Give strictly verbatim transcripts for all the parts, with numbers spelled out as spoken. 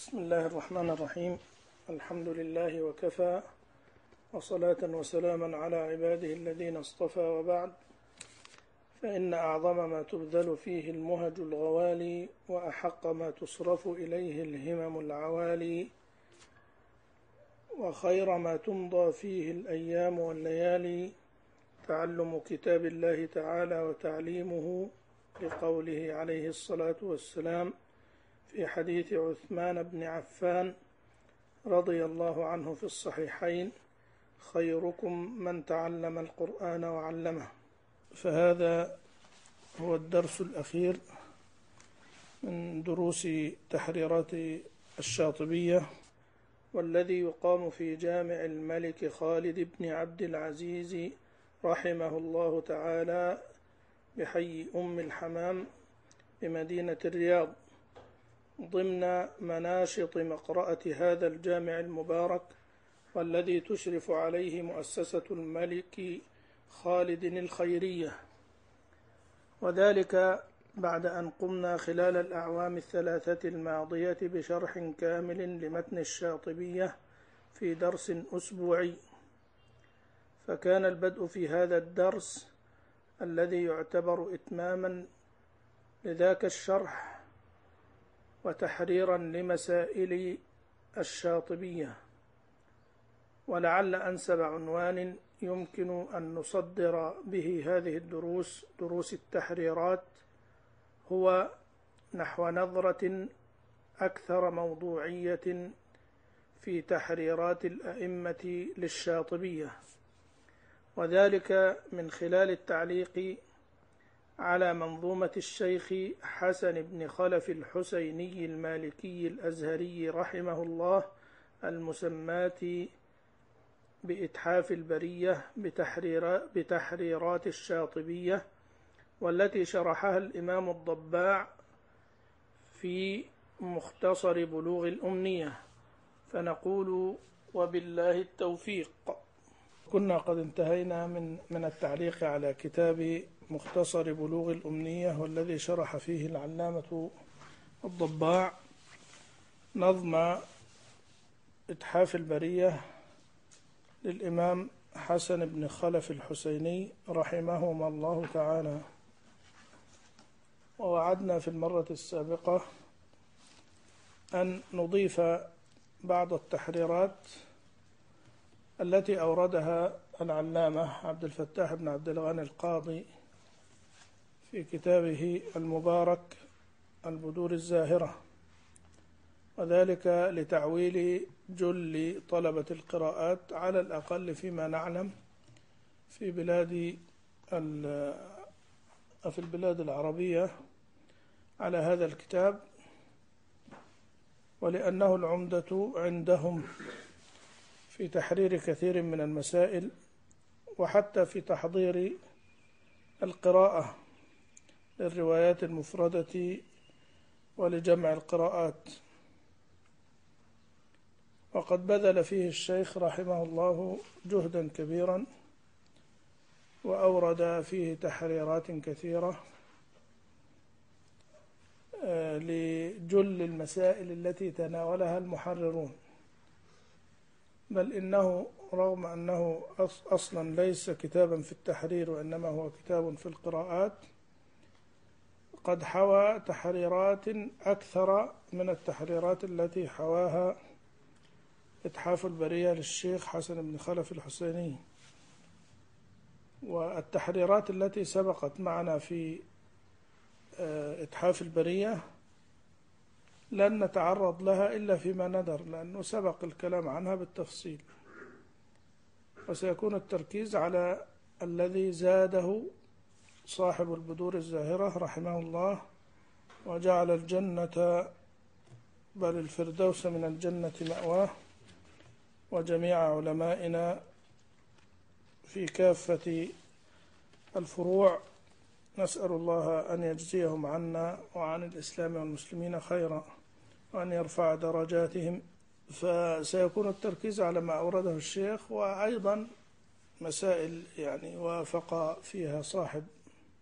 بسم الله الرحمن الرحيم. الحمد لله وكفى، وصلاة وسلاما على عباده الذين اصطفى، وبعد، فإن أعظم ما تبذل فيه المهج الغوالي، وأحق ما تصرف إليه الهمم العوالي، وخير ما تمضى فيه الأيام والليالي تعلم كتاب الله تعالى وتعليمه، لقوله عليه الصلاة والسلام في حديث عثمان بن عفان رضي الله عنه في الصحيحين: خيركم من تعلم القرآن وعلمه. فهذا هو الدرس الأخير من دروس تحريرات الشاطبية، والذي يقام في جامع الملك خالد بن عبد العزيز رحمه الله تعالى بحي أم الحمام بمدينة الرياض، ضمن مناشط مقرأة هذا الجامع المبارك، والذي تشرف عليه مؤسسة الملك خالد الخيرية، وذلك بعد أن قمنا خلال الأعوام الثلاثة الماضية بشرح كامل لمتن الشاطبية في درس أسبوعي. فكان البدء في هذا الدرس الذي يعتبر إتماما لذاك الشرح وتحريرا لمسائل الشاطبية، ولعل أنسب عنوان يمكن أن نصدر به هذه الدروس دروس التحريرات هو نحو نظرة أكثر موضوعية في تحريرات الأئمة للشاطبية، وذلك من خلال التعليق على منظومة الشيخ حسن بن خلف الحسيني المالكي الأزهري رحمه الله المسماة بإتحاف البرية بتحريرات الشاطبية، والتي شرحها الإمام الضباع في مختصر بلوغ الأمنية. فنقول وبالله التوفيق. كنا قد انتهينا من من التعليق على كتاب مختصر بلوغ الأمنية، والذي شرح فيه العلامة الضباع نظم إتحاف البرية للإمام حسن بن خلف الحسيني رحمهما الله تعالى. ووعدنا في المرة السابقة أن نضيف بعض التحريرات التي أوردها العلامة عبد الفتاح بن عبد الغني القاضي في كتابه المبارك البدور الزاهرة، وذلك لتعويل جل طلبة القراءات على الأقل فيما نعلم في بلاد في البلاد العربية على هذا الكتاب، ولأنه العمدة عندهم في تحرير كثير من المسائل، وحتى في تحضير القراءة للروايات المفردة ولجمع القراءات. وقد بذل فيه الشيخ رحمه الله جهدا كبيرا، وأورد فيه تحريرات كثيرة لجل المسائل التي تناولها المحررون، بل إنه رغم أنه أصلا ليس كتابا في التحرير وإنما هو كتاب في القراءات، قد حوى تحريرات أكثر من التحريرات التي حواها إتحاف البرية للشيخ حسن بن خلف الحسيني. والتحريرات التي سبقت معنا في إتحاف البرية لن نتعرض لها إلا فيما ندر، لأنه سبق الكلام عنها بالتفصيل، وسيكون التركيز على الذي زاده صاحب البدور الزاهرة رحمه الله، وجعل الجنة بل الفردوس من الجنة مأواه، وجميع علمائنا في كافة الفروع نسأل الله أن يجزيهم عنا وعن الإسلام والمسلمين خيرا، وأن يرفع درجاتهم. فسيكون التركيز على ما أورده الشيخ، وأيضا مسائل يعني وافق فيها صاحب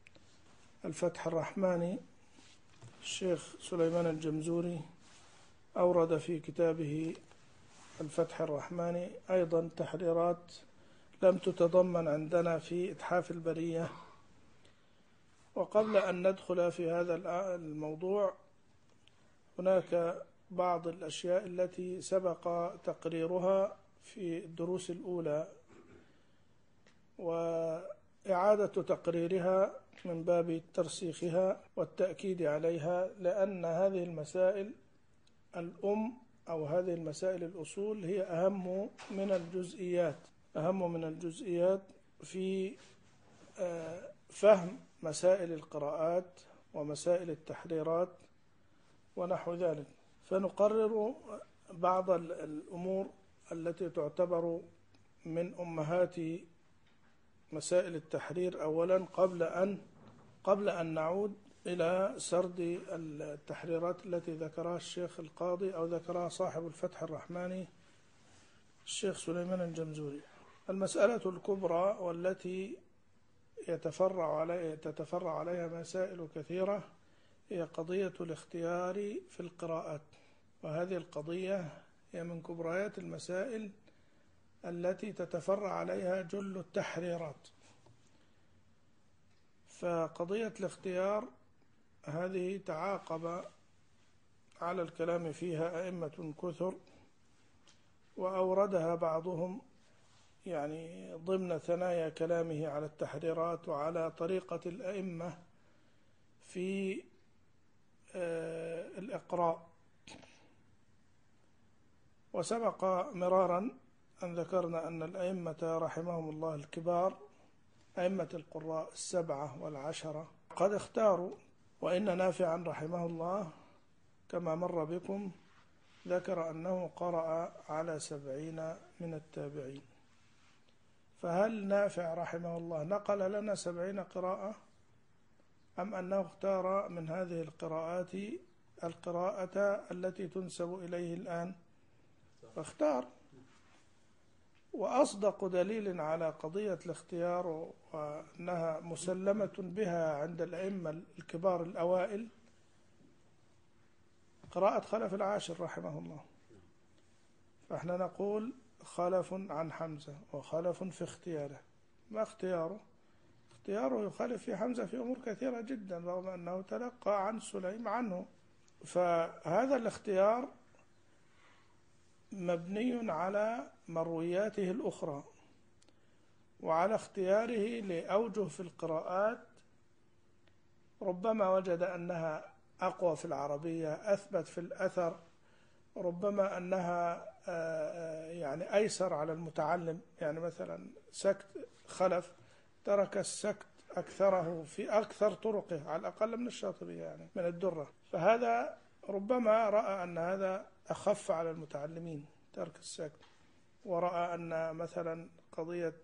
الفتح الرحماني الشيخ سليمان الجمزوري أورد في كتابه الفتح الرحماني أيضا تحريرات لم تتضمن عندنا في إتحاف البرية. وقبل أن ندخل في هذا الموضوع هناك بعض الأشياء التي سبق تقريرها في الدروس الأولى وإعادة تقريرها من باب ترسيخها والتأكيد عليها، لأن هذه المسائل الأم أو هذه المسائل الأصول هي أهم من الجزئيات أهم من الجزئيات في فهم مسائل القراءات ومسائل التحريرات ونحو ذلك. فنقرر بعض الأمور التي تعتبر من أمهات مسائل التحرير أولا قبل أن قبل أن نعود إلى سرد التحريرات التي ذكرها الشيخ القاضي أو ذكرها صاحب الفتح الرحماني الشيخ سليمان الجمزوري. المسألة الكبرى والتي يتفرع عليها تتفرع عليها مسائل كثيرة هي قضية الاختيار في القراءات، وهذه القضية هي من كبريات المسائل التي تتفرع عليها جل التحريرات. فقضية الاختيار هذه تعاقب على الكلام فيها أئمة كثر، وأوردها بعضهم يعني ضمن ثنايا كلامه على التحريرات وعلى طريقة الأئمة في الإقراء. وسبق مرارا أن ذكرنا أن الأئمة رحمهم الله الكبار أئمة القراء السبعة والعشرة قد اختاروا، وإن نافعا رحمه الله كما مر بكم ذكر أنه قرأ على سبعين من التابعين. فهل نافع رحمه الله نقل لنا سبعين قراءة أم أنه اختار من هذه القراءات القراءة التي تنسب إليه الآن؟ فاختار. وأصدق دليل على قضية الاختيار وأنها مسلمة بها عند الأئمة الكبار الأوائل قراءة خلف العاشر رحمه الله. فإحنا نقول خلف عن حمزة وخلف في اختياره. ما اختياره؟ اختياره يخالف في حمزة في أمور كثيرة جدا رغم أنه تلقى عن سليم عنه. فهذا الاختيار مبني على مروياته الأخرى وعلى اختياره لأوجه في القراءات ربما وجد أنها أقوى في العربية، أثبت في الأثر، ربما أنها يعني أيسر على المتعلم. يعني مثلا سكت خلف ترك السكت أكثره في أكثر طرقه على الأقل من الشاطبية يعني من الدرة، فهذا ربما رأى أن هذا أخف على المتعلمين ترك السكت، ورأى أن مثلا قضية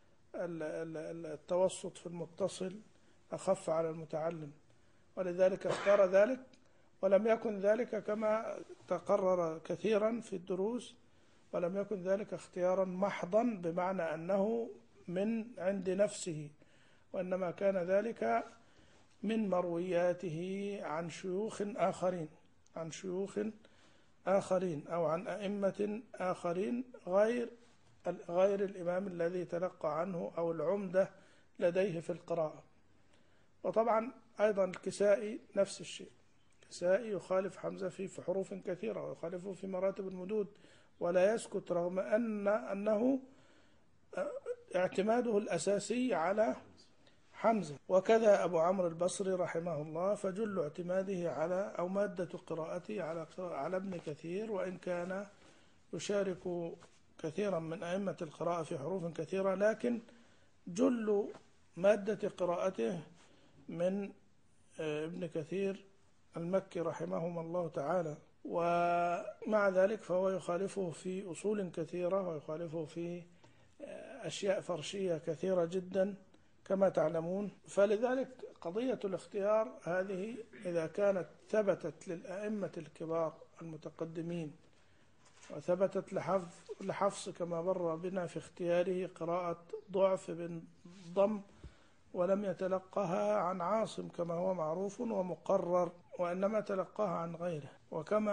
التوسط في المتصل أخف على المتعلم، ولذلك اختار ذلك. ولم يكن ذلك كما تقرر كثيرا في الدروس، ولم يكن ذلك اختيارا محضا بمعنى أنه من عند نفسه، وإنما كان ذلك من مروياته عن شيوخ آخرين عن شيوخ آخرين أو عن أئمة آخرين غير غير الإمام الذي تلقى عنه أو العمدة لديه في القراءة. وطبعا أيضا الكسائي نفس الشيء، الكسائي يخالف حمزة في حروف كثيرة ويخالفه في مراتب المدود ولا يسكت رغم أن أنه اعتماده الأساسي على حمزة. وكذا أبو عمرو البصري رحمه الله فجل اعتماده على أو مادة قراءته على على ابن كثير، وإن كان يشارك كثيرا من أئمة القراءة في حروف كثيرة، لكن جل مادة قراءته من ابن كثير المكي رحمهما الله تعالى. ومع ذلك فهو يخالفه في أصول كثيرة ويخالفه في أشياء فرشية كثيرة جدا كما تعلمون. فلذلك قضية الاختيار هذه إذا كانت ثبتت للأئمة الكبار المتقدمين وثبتت لحفظ لحفص كما مر بنا في اختياره قراءة ضعف بن ضم ولم يتلقها عن عاصم كما هو معروف ومقرر، وإنما تلقاها عن غيره. وكما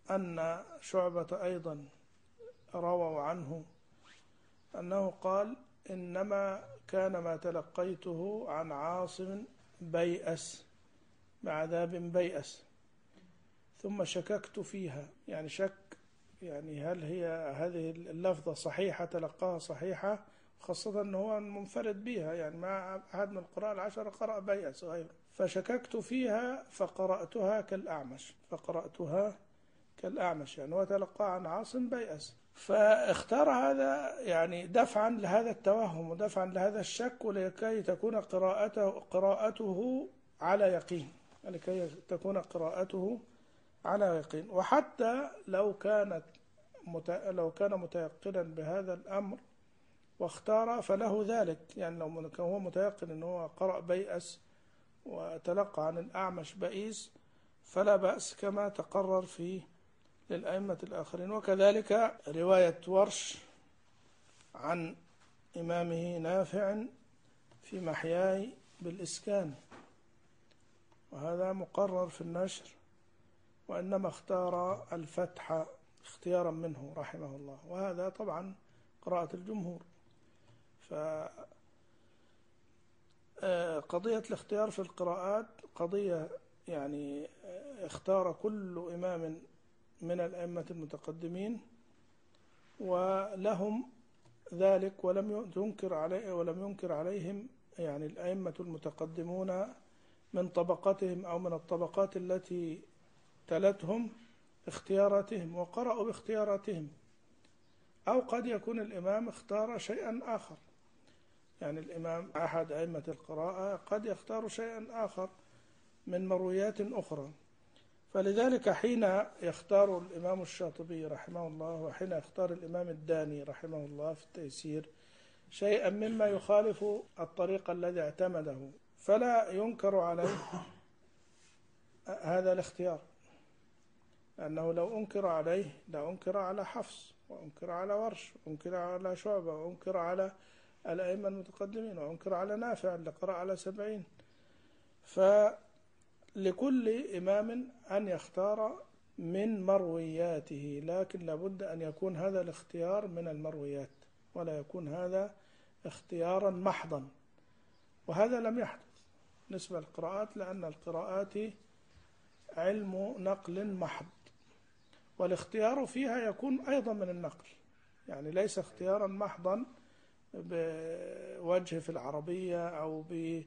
أن شعبة أيضا رووا عنه أنه قال إنما كان ما تلقيته عن عاصم بيأس بعذاب بيأس ثم شككت فيها، يعني شك يعني هل هي هذه اللفظة صحيحة تلقاها صحيحة، خاصة أنه هو منفرد بها، يعني ما أحد من القراء العشرة قرأ بيأس غيره، فشككت فيها فقرأتها كالأعمش فقرأتها كالأعمش يعني وتلقى عن عاصم بيأس. فاختار هذا يعني دفعا لهذا التوهم ودفعا لهذا الشك، ولكي تكون قراءته قراءته على يقين، لكي تكون قراءته على يقين. وحتى لو كانت مت... لو كان متيقنا بهذا الأمر واختار فله ذلك، يعني لو كان هو متيقن أنه هو قرأ بيأس وتلقى عن الأعمش بئيس فلا بأس كما تقرر في للأئمة الآخرين. وكذلك رواية ورش عن إمامه نافع في محياي بالإسكان، وهذا مقرر في النشر، وإنما اختار الفتح اختيارا منه رحمه الله، وهذا طبعا قراءة الجمهور. فقضية الاختيار في القراءات قضية يعني اختار كل إمام من الأئمة المتقدمين ولهم ذلك، ولم ينكر عليه ولم ينكر عليهم يعني الأئمة المتقدمون من طبقتهم أو من الطبقات التي تلتهم اختياراتهم وقرأوا باختياراتهم. أو قد يكون الإمام اختار شيئا آخر، يعني الإمام أحد أئمة القراءة قد يختار شيئا آخر من مرويات أخرى. فلذلك حين يختار الإمام الشاطبي رحمه الله وحين يختار الإمام الداني رحمه الله في التيسير شيئا مما يخالف الطريق الذي اعتمده فلا ينكر عليه هذا الاختيار، لأنه لو أنكر عليه لأنكر على حفص وأنكر على ورش وأنكر على شعبة وأنكر على الأئمة المتقدمين وأنكر على نافع اللي قرأ على سبعين. فلكل إمام أن يختار من مروياته، لكن لابد أن يكون هذا الاختيار من المرويات ولا يكون هذا اختيارا محضا، وهذا لم يحدث بالنسبة للقراءات، لأن القراءات علم نقل محض، والاختيار فيها يكون أيضا من النقل، يعني ليس اختيارا محضا بوجه في العربية أو ب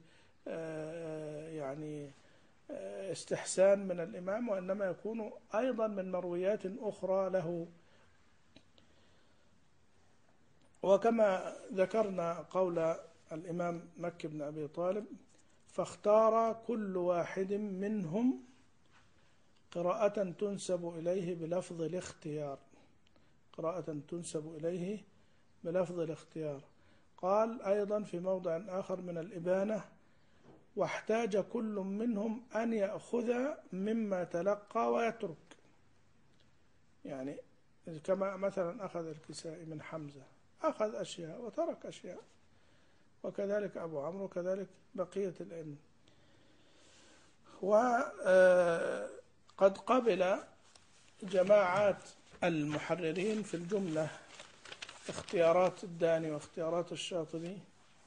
يعني استحسان من الإمام، وإنما يكون أيضا من مرويات أخرى له. وكما ذكرنا قول الإمام مكي بن أبي طالب فاختار كل واحد منهم قراءة تنسب إليه بلفظ الاختيار، قراءة تنسب إليه بلفظ الاختيار. قال أيضا في موضع آخر من الإبانة واحتاج كل منهم أن يأخذ مما تلقى ويترك، يعني كما مثلا أخذ الكسائي من حمزة أخذ أشياء وترك أشياء، وكذلك أبو عمرو وكذلك بقية الأئمة. وقد قبل جماعات المحررين في الجملة اختيارات الداني واختيارات الشاطبي،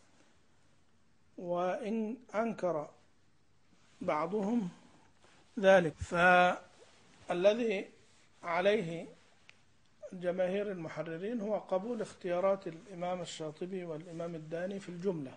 وإن أنكر بعضهم ذلك، فالذي عليه جماهير المحررين هو قبول اختيارات الإمام الشاطبي والإمام الداني في الجملة،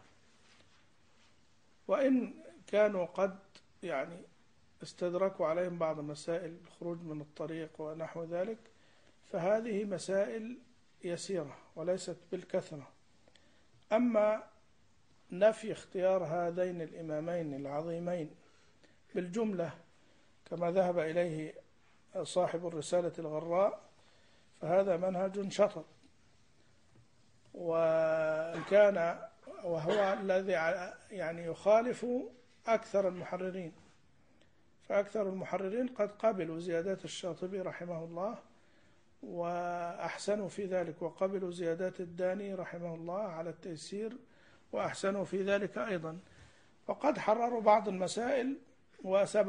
وإن كانوا قد يعني استدركوا عليهم بعض مسائل الخروج من الطريق ونحو ذلك، فهذه مسائل يسيرة وليست بالكثرة. أما نفي اختيار هذين الإمامين العظيمين بالجملة كما ذهب إليه صاحب الرسالة الغراء فهذا منهج شطط، وإن كان وهو الذي يعني يخالف أكثر المحررين، فأكثر المحررين قد قبلوا زيادات الشاطبي رحمه الله وأحسنوا في ذلك، وقبلوا زيادات الداني رحمه الله على التيسير وأحسنوا في ذلك أيضا، وقد حرروا بعض المسائل وسبق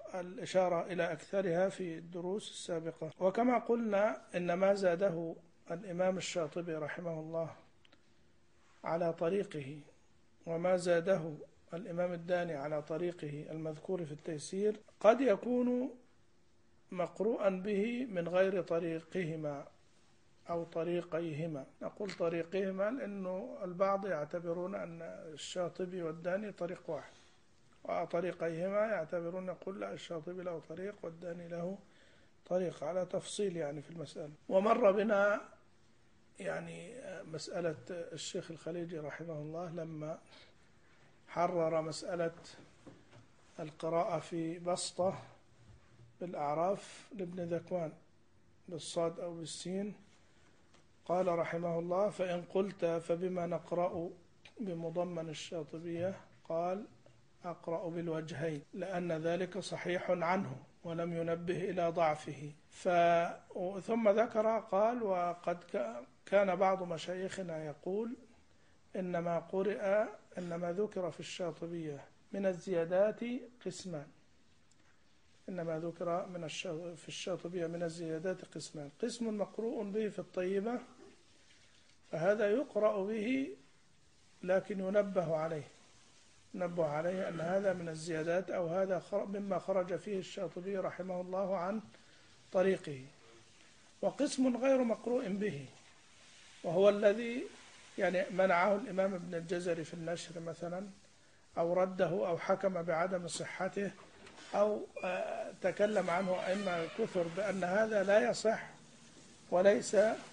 الإشارة إلى أكثرها في الدروس السابقة. وكما قلنا إن ما زاده الإمام الشاطبي رحمه الله على طريقه وما زاده الإمام الداني على طريقه المذكور في التيسير قد يكون مقروءا به من غير طريقهما أو طريقيهما. نقول طريقهما لأنه البعض يعتبرون أن الشاطبي والداني طريق واحد، وطريقيهما يعتبرون يقول لا، الشاطبي له طريق والداني له طريق، على تفصيل يعني في المسألة. ومر بنا يعني مسألة الشيخ الخليجي رحمه الله لما حرر مسألة القراءة في بسطة بالأعراف لابن ذكوان بالصاد أو بالسين، قال رحمه الله: فإن قلت فبما نقرأ بمضمن الشاطبية؟ قال: أقرأ بالوجهين، لأن ذلك صحيح عنه ولم ينبه إلى ضعفه. ف... ثم ذكر قال: وقد كان بعض مشايخنا يقول إنما قرئ إنما ذكر في الشاطبية من الزيادات قسمان، إنما ذكر من الش... في الشاطبية من الزيادات قسمان: قسم مقروء به في الطيبة، فهذا يقرأ به لكن ينبه عليه نبه عليه أن هذا من الزيادات، أو هذا مما خرج فيه الشاطبي رحمه الله عن طريقه. وقسم غير مقروء به، وهو الذي يعني منعه الإمام ابن الجزري في النشر مثلا، أو رده أو حكم بعدم صحته، أو تكلم عنه أئمة كثر بأن هذا لا يصح، وليس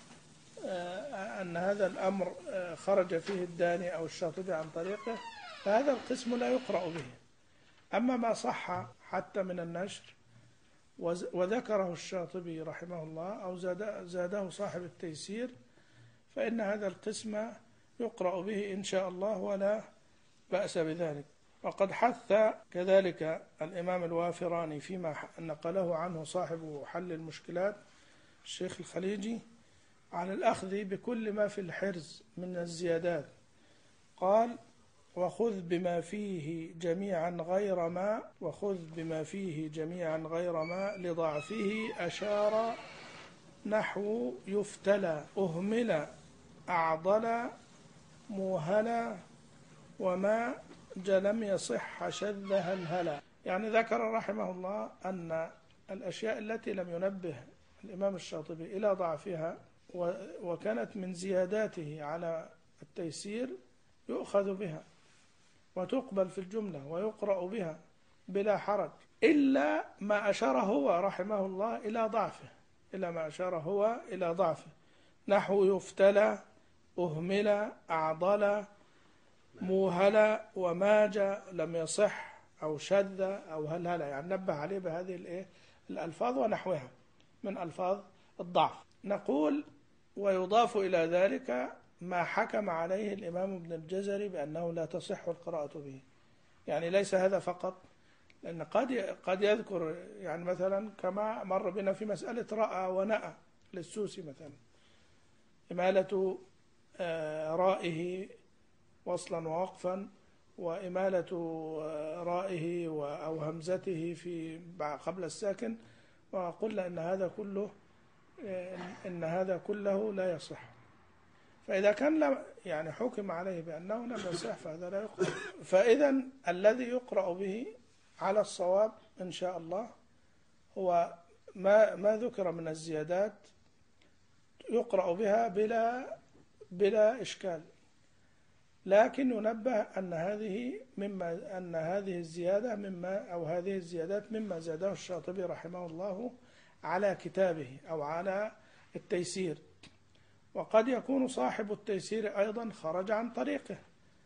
أن هذا الأمر خرج فيه الداني أو الشاطبي عن طريقه، فهذا القسم لا يقرأ به. أما ما صح حتى من النشر وذكره الشاطبي رحمه الله أو زاده صاحب التيسير، فإن هذا القسم يقرأ به إن شاء الله ولا بأس بذلك. وقد حث كذلك الإمام الوافراني فيما نقله عنه صاحب حل المشكلات الشيخ الخليجي على الأخذ بكل ما في الحرز من الزيادات. قال: وخذ بما فيه جميعا غير ما وخذ بما فيه جميعا غير ما لضعفه أشار نحو يفتلى أهمل أعضل موهلا وما لم يصح شذ هلهلا. يعني ذكر رحمه الله أن الأشياء التي لم ينبه الإمام الشاطبي إلى ضعفها وكانت من زياداته على التيسير يؤخذ بها وتقبل في الجملة ويقرأ بها بلا حرج، إلا ما أشار هو رحمه الله إلى ضعفه إلا ما أشار هو إلى ضعفه نحو يفتلى أهمل أعضل موهلا وماج لم يصح أو شذ أو هلهلا، يعني نبه عليه بهذه الألفاظ ونحوها من ألفاظ الضعف. نقول: ويضاف إلى ذلك ما حكم عليه الإمام ابن الجزري بأنه لا تصح القراءة به. يعني ليس هذا فقط، لأن قد قد يذكر يعني مثلا كما مر بنا في مسألة رأى ونأى للسوسي مثلا، إمالة رائه وصلا ووقفا، وإمالة رائه أو همزته في قبل الساكن، وقلنا إن هذا كله إن هذا كله لا يصح. فإذا كان يعني حكم عليه بأنه لم يصح فهذا لا يقرأ. فإذا الذي يقرأ به على الصواب إن شاء الله هو ما ما ذكر من الزيادات، يقرأ بها بلا بلا إشكال، لكن ينبه أن هذه مما أن هذه الزيادة مما أو هذه الزيادات مما زاده الشاطبي رحمه الله على كتابه أو على التيسير. وقد يكون صاحب التيسير أيضا خرج عن طريقه،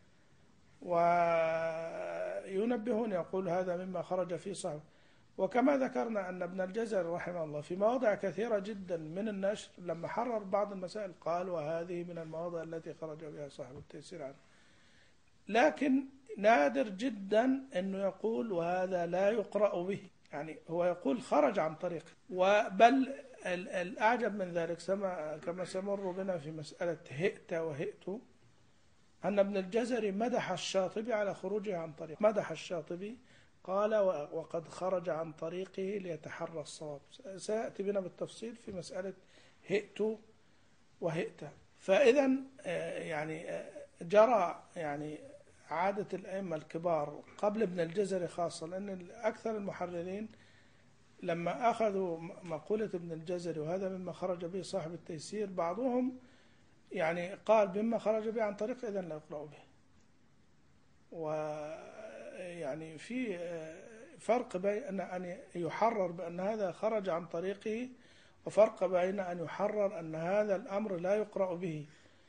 وينبهون يقول هذا مما خرج فيه صاحب. وكما ذكرنا أن ابن الجزري رحمه الله في مواضع كثيرة جدا من النشر لما حرر بعض المسائل قال: وهذه من المواضع التي خرج بها صاحب التيسير عنه. لكن نادر جدا أنه يقول وهذا لا يقرأ به، يعني هو يقول خرج عن طريقه. وبل الأعجب من ذلك كما سمر بنا في مسألة هئت وهئت أن ابن الجزري مدح الشاطبي على خروجه عن طريق، مدح الشاطبي قال وقد خرج عن طريقه ليتحرى الصواب. سيأتي بنا بالتفصيل في مسألة هئت وهئت. فإذا يعني جرى يعني عادة الأئمة الكبار قبل ابن الجزري خاصة، لأن أكثر المحررين لما أخذوا مقولة ابن الجزري، وهذا مما خرج به صاحب التيسير، بعضهم يعني قال بما خرج به عن طريق إذن لا يقرأ به. ويعني في فرق بين أن يحرر بأن هذا خرج عن طريقه، وفرق بين أن يحرر أن هذا الأمر لا يقرأ به.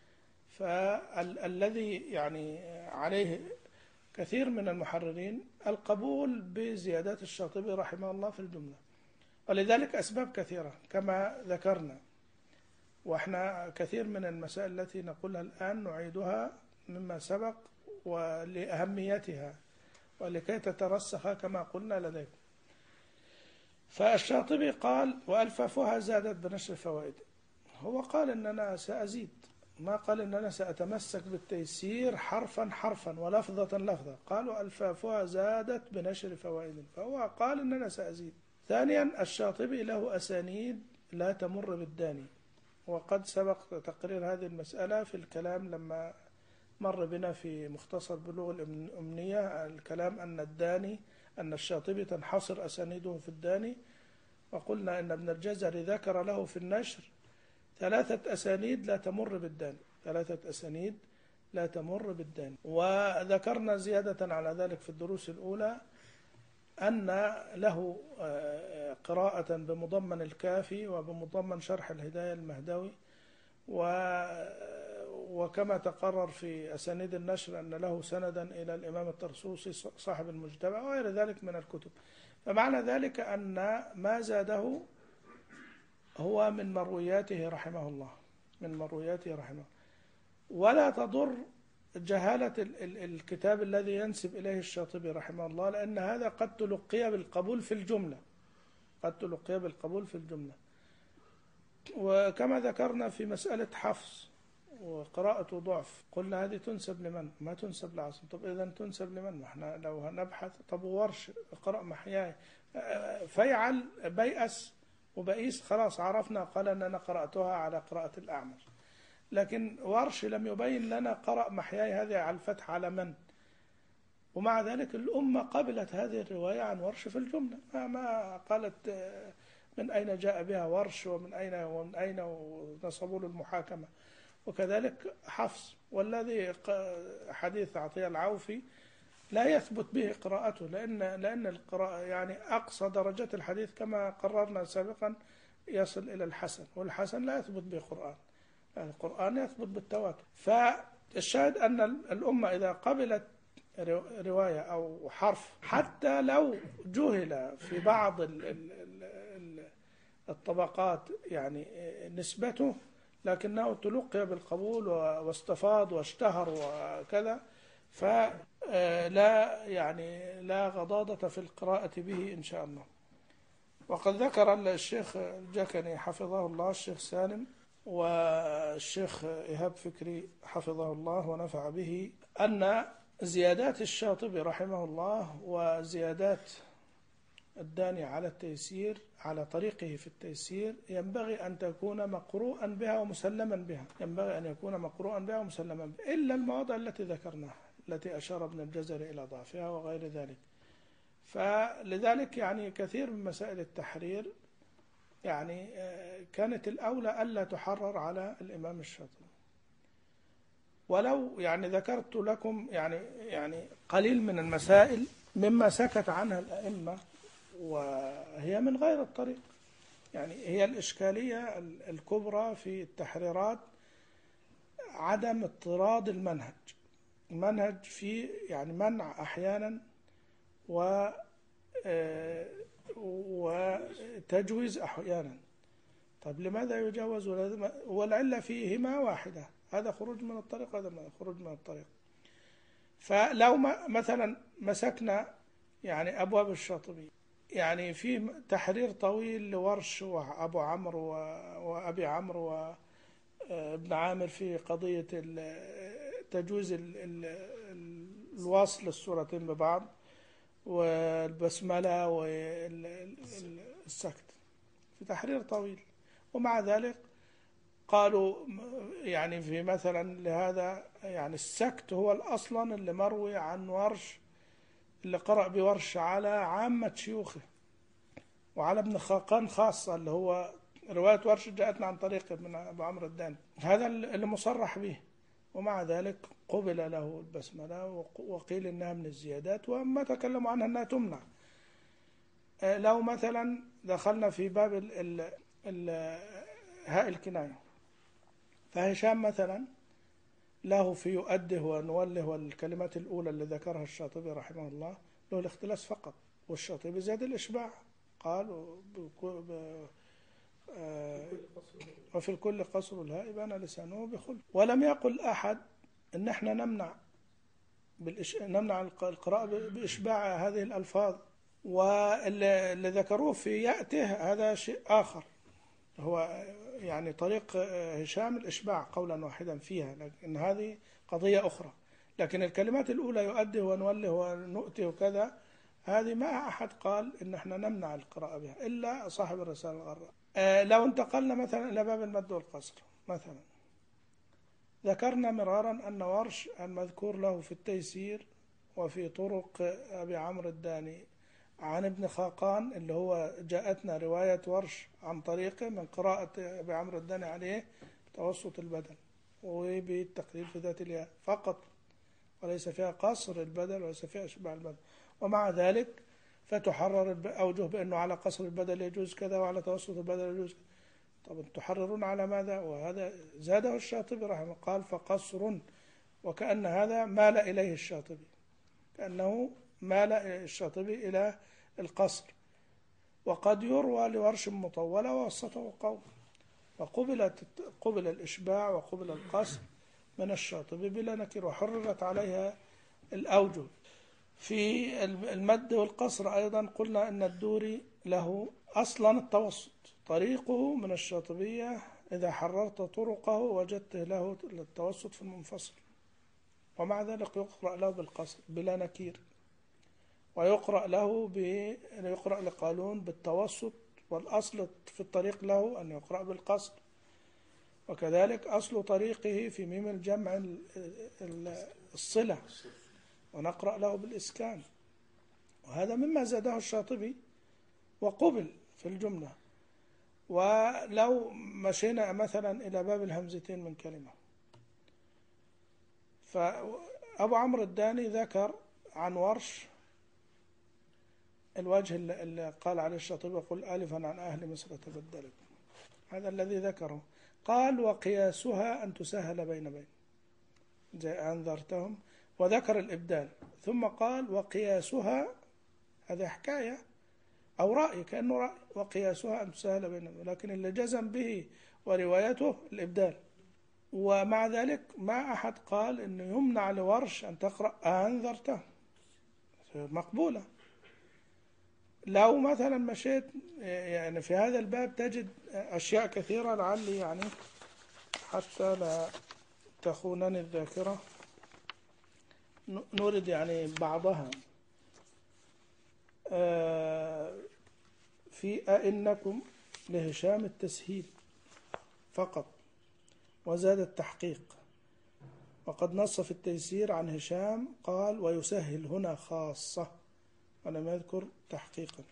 فالذي يعني عليه كثير من المحررين القبول بزيادات الشاطبي رحمه الله في الجملة، ولذلك أسباب كثيرة كما ذكرنا. وإحنا كثير من المسائل التي نقولها الآن نعيدها مما سبق ولأهميتها ولكي تترسخ كما قلنا لديكم. فالشاطبي قال وألفافها زادت بنشر فوائد. هو قال إن أنا سأزيد، ما قال إن أنا سأتمسك بالتيسير حرفا حرفا ولفظة لفظة. قال وألفافها زادت بنشر فوائد، فهو قال إن أنا سأزيد. ثانيا الشاطبي له أسانيد لا تمر بالداني، وقد سبق تقرير هذه المسألة في الكلام لما مر بنا في مختصر بلوغ الأمنية، الكلام أن الداني أن الشاطبي تنحصر أسانيده في الداني، وقلنا أن ابن الجزري ذكر له في النشر ثلاثة أسانيد لا تمر بالداني، ثلاثة أسانيد لا تمر بالداني. وذكرنا زيادة على ذلك في الدروس الأولى أن له قراءة بمضمن الكافي وبمضمن شرح الهداية المهدوي، وكما تقرر في أسانيد النشر أن له سندا إلى الإمام الطرسوسي صاحب المجتمع وغير ذلك من الكتب. فمعنى ذلك أن ما زاده هو من مروياته رحمه الله، من مروياته رحمه الله. ولا تضر جهالة الكتاب الذي ينسب إليه الشاطبي رحمه الله، لأن هذا قد تلقي بالقبول في الجملة، قد تلقي بالقبول في الجملة. وكما ذكرنا في مسألة حفص وقراءة ضعف، قلنا هذه تنسب لمن؟ ما تنسب لعاصم. طب إذا تنسب لمن؟ احنا لو هنبحث طب ورش قرأ محياي فيعل بيأس وبئيس خلاص عرفنا قال أن أنا قرأتها على قراءة الأعمش، لكن ورش لم يبين لنا قرأ محياي هذه على الفتح على من. ومع ذلك الأمة قبلت هذه الرواية عن ورش في الجملة، ما قالت من أين جاء بها ورش ومن أين ومن أين ونصبوا له المحاكمة. وكذلك حفص، والذي حديث عطية العوفي لا يثبت به قراءته، لأن لأن القراءة يعني أقصى درجات الحديث كما قررنا سابقا يصل إلى الحسن، والحسن لا يثبت به قرآن، القرآن يثبت بالتواتر. فالشاهد أن الأمة إذا قبلت رواية أو حرف حتى لو جهل في بعض الطبقات يعني نسبته، لكنه تلقي بالقبول واستفاض واشتهر وكذا، فلا يعني لا غضاضة في القراءة به إن شاء الله. وقد ذكر الشيخ الجكني حفظه الله، الشيخ سالم والشيخ إيهاب فكري حفظه الله ونفع به، أن زيادات الشاطبي رحمه الله وزيادات الداني على التيسير على طريقه في التيسير ينبغي أن تكون مقروءا بها ومسلما بها، ينبغي أن يكون مقروءا بها ومسلما بها، إلا المواضع التي ذكرناها التي أشار ابن الجزري إلى ضعفها وغير ذلك. فلذلك يعني كثير من مسائل التحرير يعني كانت الأولى ألا تحرر على الإمام الشاطبي. ولو يعني ذكرت لكم يعني يعني قليل من المسائل مما سكت عنها الأئمة وهي من غير الطريق. يعني هي الإشكالية الكبرى في التحريرات عدم اضطراد المنهج، المنهج في يعني منع أحيانا و وتجويز أحيانا. طب لماذا يجوز؟ والعلة فيهما واحدة، هذا خروج من الطريق هذا خروج من الطريق. فلو مثلا مسكنا يعني أبواب الشاطبي، يعني في تحرير طويل لورش وأبو عمرو وأبي عمرو وابن عامر في قضية تجويز الوصل السورتين ببعض، والبسملة والسكت في تحرير طويل. ومع ذلك قالوا يعني في مثلا لهذا يعني السكت هو الأصلا اللي مروي عن ورش، اللي قرأ بورش على عامة شيوخه وعلى ابن خاقان خاصة، اللي هو رواية ورش جاءتنا عن طريق ابن أبو عمرو الداني، هذا اللي مصرح به. ومع ذلك قبل له البسملة وقيل إنها من الزيادات، وما تكلموا عنها أنها تمنع. لو مثلا دخلنا في باب ال ال ال هاء الكناية، فهشام مثلا له في يؤده ونوله والكلمات الأولى اللي ذكرها الشاطبي رحمه الله له الاختلاس فقط، والشاطبي زاد الإشباع قال وفي الكل قصر الهاء بان لسانه بخل. ولم يقل أحد إن احنا نمنع بالإش... نمنع القراءة بإشباع هذه الألفاظ، واللي ذكروه في يأته هذا شيء آخر، هو يعني طريق هشام الإشباع قولا واحدا فيها، لكن هذه قضية أخرى. لكن الكلمات الأولى يؤده ونوله ونؤته وكذا، هذه ما أحد قال إن احنا نمنع القراءة بها إلا صاحب الرسالة الغراء. آه لو انتقلنا مثلا إلى باب المد والقصر مثلا، ذكرنا مرارا أن ورش المذكور له في التيسير وفي طرق أبي عمرو الداني عن ابن خاقان، اللي هو جاءتنا رواية ورش عن طريقه من قراءة أبي عمرو الداني عليه بتوسط البدل وبالتقليل في ذات الياء فقط، وليس فيها قصر البدل وليس فيها إشباع البدل. ومع ذلك فتحرر الأوجه بأنه على قصر البدل يجوز كذا وعلى توسط البدل يجوز كذا. طب تحررون على ماذا؟ وهذا زاده الشاطبي رحمه الله قال فقصر، وكأن هذا مال إليه الشاطبي، كأنه مال الشاطبي إلى القصر. وقد يروى لورش مطولة ووسطه قوم، وقبلت قبل الإشباع وقبل القصر من الشاطبي بلا نكر، وحررت عليها الأوجه. في المد والقصر أيضا قلنا أن الدوري له أصلا التوسط، طريقه من الشاطبية إذا حررت طرقه وجدت له التوسط في المنفصل، ومع ذلك يقرأ له بالقصر بلا نكير، ويقرأ له ب... يقرأ لقالون بالتوسط، والأصل في الطريق له أن يقرأ بالقصر. وكذلك أصل طريقه في ميم الجمع الصلة، ونقرأ له بالإسكان، وهذا مما زاده الشاطبي وقبل في الجملة. ولو مشينا مثلا إلى باب الهمزتين من كلمة، فأبو عمرو الداني ذكر عن ورش الوجه اللي قال عليه الشاطبي قل ألفا عن أهل مصر تبدلت، هذا الذي ذكره. قال وقياسها أن تسهل بين بين زي أنذرتهم، وذكر الإبدال، ثم قال وقياسها، هذا حكاية أو رأي كأنه رأي، وقياسها أن تسهل بين بين، لكن اللي جزم به وروايته الإبدال. ومع ذلك ما أحد قال إنه يمنع لورش أن تقرأ أنذرته، مقبولة. لو مثلا مشيت يعني في هذا الباب تجد أشياء كثيرة، لعلي يعني حتى لا تخونني الذاكرة نورد يعني بعضها. في أئنكم لهشام التسهيل فقط وزاد التحقيق، وقد نص في التيسير عن هشام قال ويسهل هنا خاصة، ولم يذكر تحقيقا.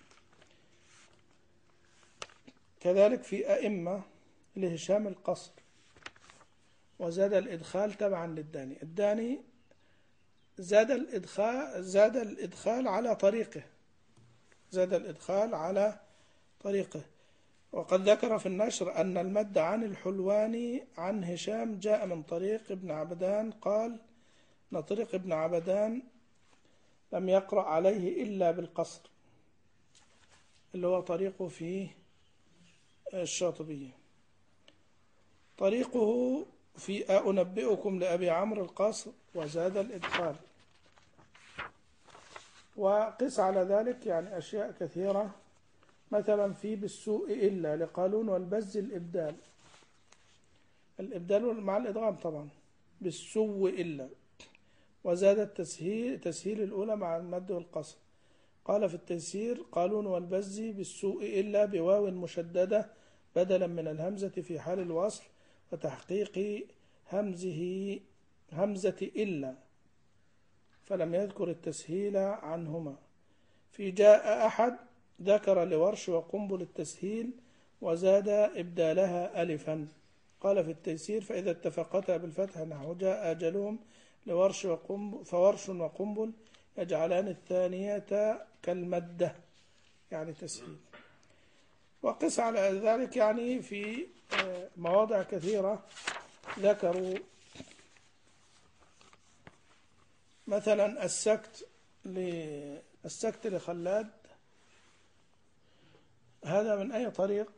كذلك في أئمة لهشام القصر وزاد الإدخال تبعا للداني، الداني زاد الإدخال زاد الإدخال على طريقه زاد الإدخال على طريقه وقد ذكر في النشر أن المد عن الحلواني عن هشام جاء من طريق ابن عبدان، قال أن طريق ابن عبدان لم يقرأ عليه إلا بالقصر، اللي هو طريقه في الشاطبية. طريقه في أنبئكم لأبي عمرو القصر وزاد الإدخال. وقس على ذلك يعني أشياء كثيرة، مثلا في بالسوء إلا لقالون والبز الإبدال، الإبدال مع الإدغام طبعا، بالسوء إلا، وزاد التسهيل تسهيل الأولى مع المد والقصر. قال في التيسير: قالون والبزي بالسوء إلا بواو مشددة بدلا من الهمزة في حال الوصل وتحقيق همزه همزة إلا، فلم يذكر التسهيل عنهما. في جاء أحد ذكر لورش وقنبل التسهيل وزاد إبدالها ألفا. قال في التيسير: فإذا اتفقتا بالفتح نحو جاء أجلهم لورش وقنبل فورش وقنبل يجعلان الثانية كالمدة، يعني تسهيل. وقس على ذلك يعني في مواضع كثيرة ذكروا مثلا السكت السكت لخلاد، هذا من أي طريق؟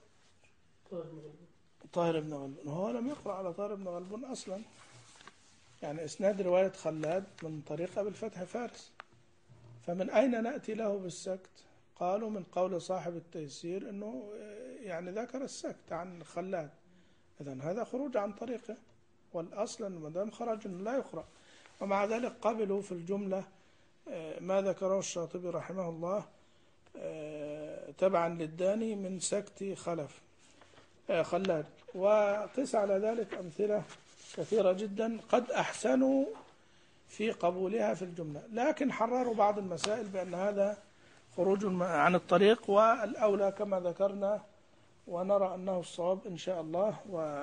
طاهر بن غلبون. هو لم يقرأ على طاهر بن غلبون أصلا، يعني إسناد رواية خلاد من طريق أبي الفتح فارس، فمن أين نأتي له بالسكت؟ قالوا من قول صاحب التيسير أنه يعني ذكر السكت عن خلاد، إذن هذا خروج عن طريقه، والأصل أنه ما دام خرج أنه لا يقرأ. ومع ذلك قبلوا في الجملة ما ذكره الشاطبي رحمه الله تبعا للداني من سكت خلف خلاد. وقس على ذلك أمثلة كثيرة جدا قد أحسنوا في قبولها في الجملة، لكن حرروا بعض المسائل بأن هذا خروج عن الطريق، والأولى كما ذكرنا ونرى أنه الصواب إن شاء الله.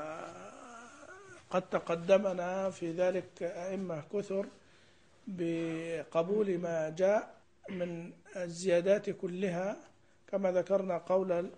وقد تقدمنا في ذلك أئمة كثر بقبول ما جاء من الزيادات كلها، كما ذكرنا قول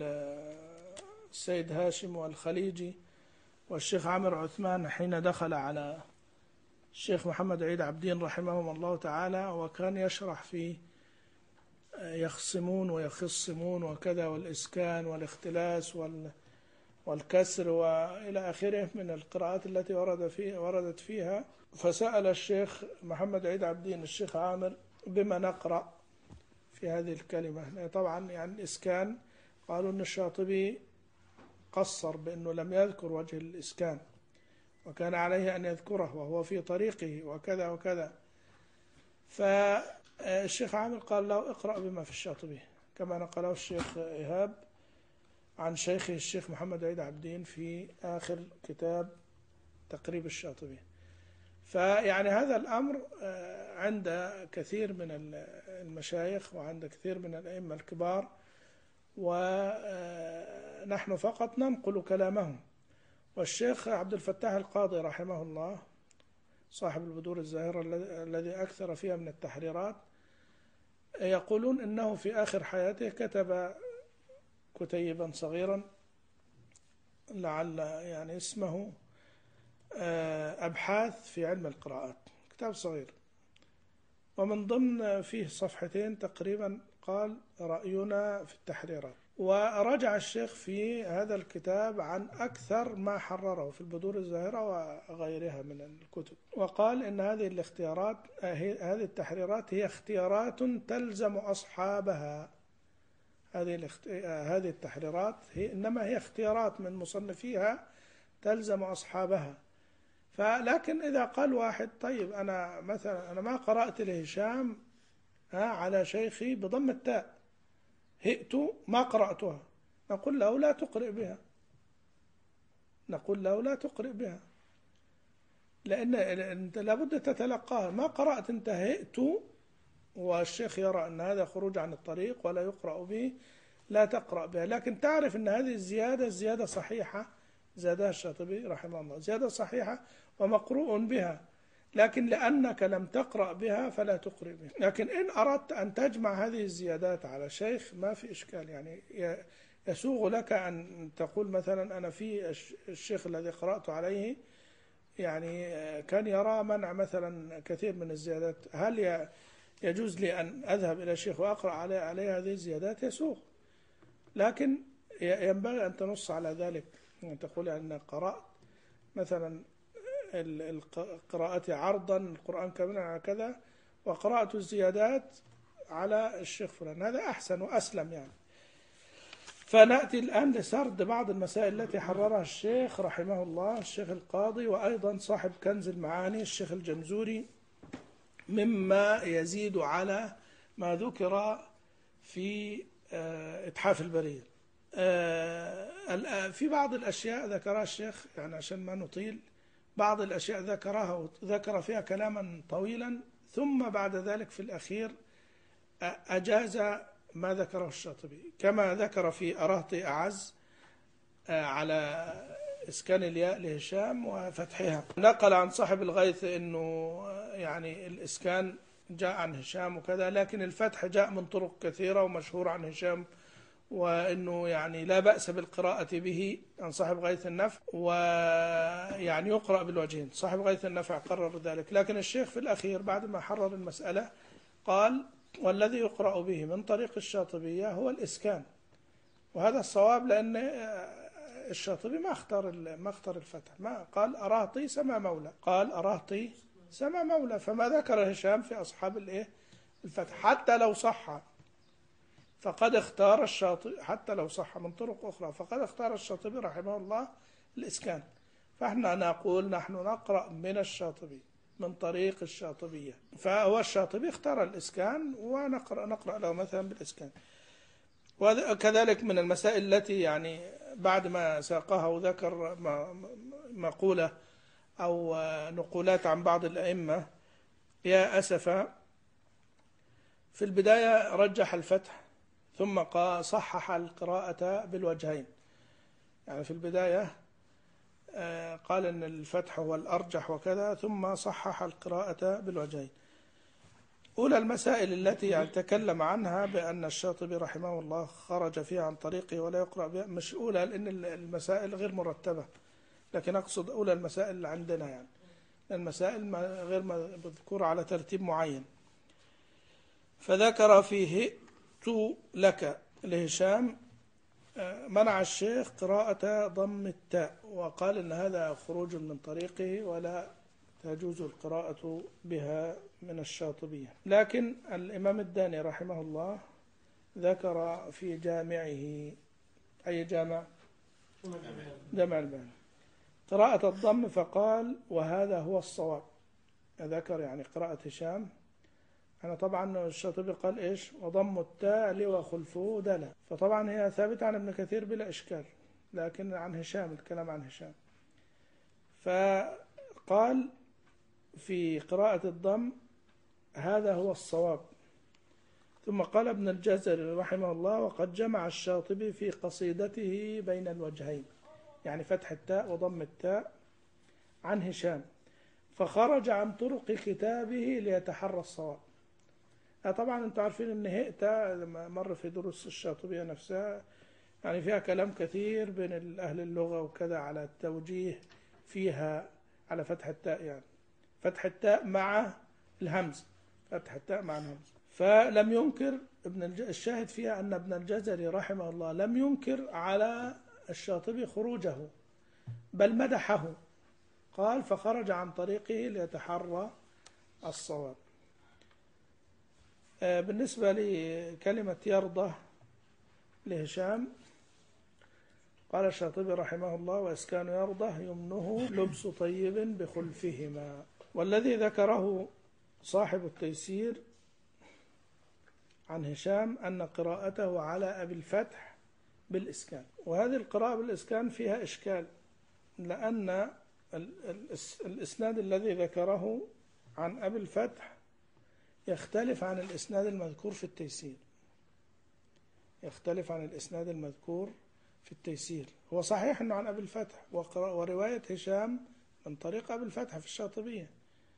السيد هاشم والخليجي والشيخ عامر عثمان حين دخل على الشيخ محمد عيد عبدين رحمهم الله تعالى، وكان يشرح في يخصمون ويخصمون وكذا، والإسكان والاختلاس والكسر وإلى آخره من القراءات التي ورد فيه وردت فيها. فسأل الشيخ محمد عيد عبدين الشيخ عامر: بما نقرأ في هذه الكلمة؟ طبعا يعني الإسكان قالوا أن الشاطبي قصر بأنه لم يذكر وجه الإسكان، وكان عليه أن يذكره وهو في طريقه وكذا وكذا. فالشيخ عامر قال له: اقرأ بما في الشاطبي، كما نقله الشيخ إيهاب عن شيخه الشيخ محمد عيد عبدين في آخر كتاب تقريب الشاطبي. فيعني هذا الأمر عند كثير من المشايخ وعند كثير من الأئمة الكبار، ونحن فقط ننقل كلامهم. والشيخ عبد الفتاح القاضي رحمه الله صاحب البدور الزاهرة الذي أكثر فيها من التحريرات، يقولون إنه في آخر حياته كتب كتيبا صغيرا لعل يعني اسمه أبحاث في علم القراءات، كتاب صغير، ومن ضمن فيه صفحتين تقريبا قال: رأينا في التحريرات. ورجع الشيخ في هذا الكتاب عن أكثر ما حرره في البدور الزاهرة وغيرها من الكتب، وقال إن هذه الاختيارات هذه التحريرات هي اختيارات تلزم أصحابها. هذه هذه التحريرات هي إنما هي اختيارات من مصنفيها تلزم أصحابها. فلكن إذا قال واحد: طيب أنا مثلا أنا ما قرأت لهشام على شيخي بضم التاء، هئت ما قرأتها، نقول له لا تقرئ بها، نقول له لا تقرئ بها، لأن أنت لابد تتلقاها. ما قرأت أنت هئت والشيخ يرى أن هذا خروج عن الطريق ولا يقرأ به، لا تقرأ بها. لكن تعرف أن هذه الزيادة زيادة صحيحة زادها الشاطبي رحمه الله، زيادة صحيحة ومقروء بها، لكن لأنك لم تقرأ بها فلا تقرأ بها. لكن إن أردت أن تجمع هذه الزيادات على شيخ ما في إشكال، يعني يسوغ لك أن تقول مثلا: أنا في الشيخ الذي قرأت عليه يعني كان يرى منع مثلا كثير من الزيادات، هل يجوز لي أن أذهب إلى الشيخ وأقرأ عليه, عليه هذه الزيادات؟ يسوغ، لكن ينبغي أن تنص على ذلك، أن تقول أن قرأت مثلا القراءة عرضا القرآن كاملا على كذا، وقرأت الزيادات على الشيخ فلان، هذا أحسن وأسلم يعني. فنأتي الآن لسرد بعض المسائل التي حررها الشيخ رحمه الله الشيخ القاضي، وأيضا صاحب كنز المعاني الشيخ الجمزوري، مما يزيد على ما ذكر في إتحاف البرية. في بعض الأشياء ذكرها الشيخ، يعني عشان ما نطيل، بعض الأشياء ذكرها وذكر فيها كلاما طويلا، ثم بعد ذلك في الأخير أجاز ما ذكره الشاطبي، كما ذكر في أرهطي أعز على إسكان الياء لهشام وفتحها. نقل عن صاحب الغيث أنه يعني الإسكان جاء عن هشام وكذا، لكن الفتح جاء من طرق كثيرة ومشهور عن هشام، وأنه يعني لا بأس بالقراءة به عن صاحب غيث النفع، ويعني يقرأ بالوجهين. صاحب غيث النفع قرر ذلك، لكن الشيخ في الأخير بعد ما حرر المسألة قال: والذي يقرأ به من طريق الشاطبية هو الإسكان، وهذا الصواب، لأن الشاطبي ما اختار ما اختار الفتح، ما قال أرهطي سما مولى، قال أرهطي سما مولى، فما ذكر هشام في أصحاب الإيه الفتح، حتى لو صح فقد اختار الشاطبي، حتى لو صح من طرق أخرى فقد اختار الشاطبي رحمه الله الإسكان. فإحنا نقول نحن نقرأ من الشاطبي من طريق الشاطبية، فهو الشاطبي اختار الإسكان ونقرأ نقرأ له مثلا بالإسكان. وكذلك من المسائل التي يعني بعد ما ساقها وذكر مقولة أو نقولات عن بعض الأئمة، يا أسفا في البداية رجح الفتح ثم صحح القراءة بالوجهين. يعني في البداية قال أن الفتح هو الأرجح وكذا، ثم صحح القراءة بالوجهين. أولى المسائل التي يعني تكلم عنها بأن الشاطبي رحمه الله خرج فيها عن طريقه ولا يقرأ بها، مش أولى لأن المسائل غير مرتبة، لكن أقصد أولى المسائل اللي عندنا، يعني المسائل غير مذكورة على ترتيب معين. فذكر فيه تو لك لهشام منع الشيخ قراءة ضم التاء، وقال إن هذا خروج من طريقه ولا تجوز القراءة بها من الشاطبية. لكن الإمام الداني رحمه الله ذكر في جامعه، أي جامع؟ جامع البيان، قراءة الضم، فقال وهذا هو الصواب. ذكر يعني قراءة هشام، أنا طبعا الشاطبي قال إيش؟ وضم التاء وخلفه دلا، فطبعا هي ثابتة عن ابن كثير بلا إشكال، لكن عن هشام، الكلام عن هشام. فقال في قراءة الضم هذا هو الصواب. ثم قال ابن الجزري رحمه الله: وقد جمع الشاطبي في قصيدته بين الوجهين، يعني فتح التاء وضم التاء عن هشام، فخرج عن طرق كتابه ليتحرى الصواب. طبعا انتم عارفين ان هئتا لما مر في دروس الشاطبية نفسها يعني فيها كلام كثير بين أهل اللغة وكذا على التوجيه فيها على فتح التاء، يعني فتح التاء مع الهمز، فتح التاء مع الهمز. فلم ينكر ابن الشاهد فيها أن ابن الجزري رحمه الله لم ينكر على الشاطبي خروجه، بل مدحه، قال فخرج عن طريقه ليتحرى الصواب. بالنسبة لكلمة يرضى لهشام، قال الشاطبي رحمه الله: وإسكان يرضى يمنه لبس طيب بخلفهما. والذي ذكره صاحب التيسير عن هشام أن قراءته على أبي الفتح بالإسكان، وهذه القراءة بالإسكان فيها إشكال، لأن الإسناد الذي ذكره عن أبي الفتح يختلف عن الإسناد المذكور في التيسير، يختلف عن الإسناد المذكور في التيسير. هو صحيح أنه عن أبي الفتح، ورواية هشام من طريق أبي الفتح في الشاطبية،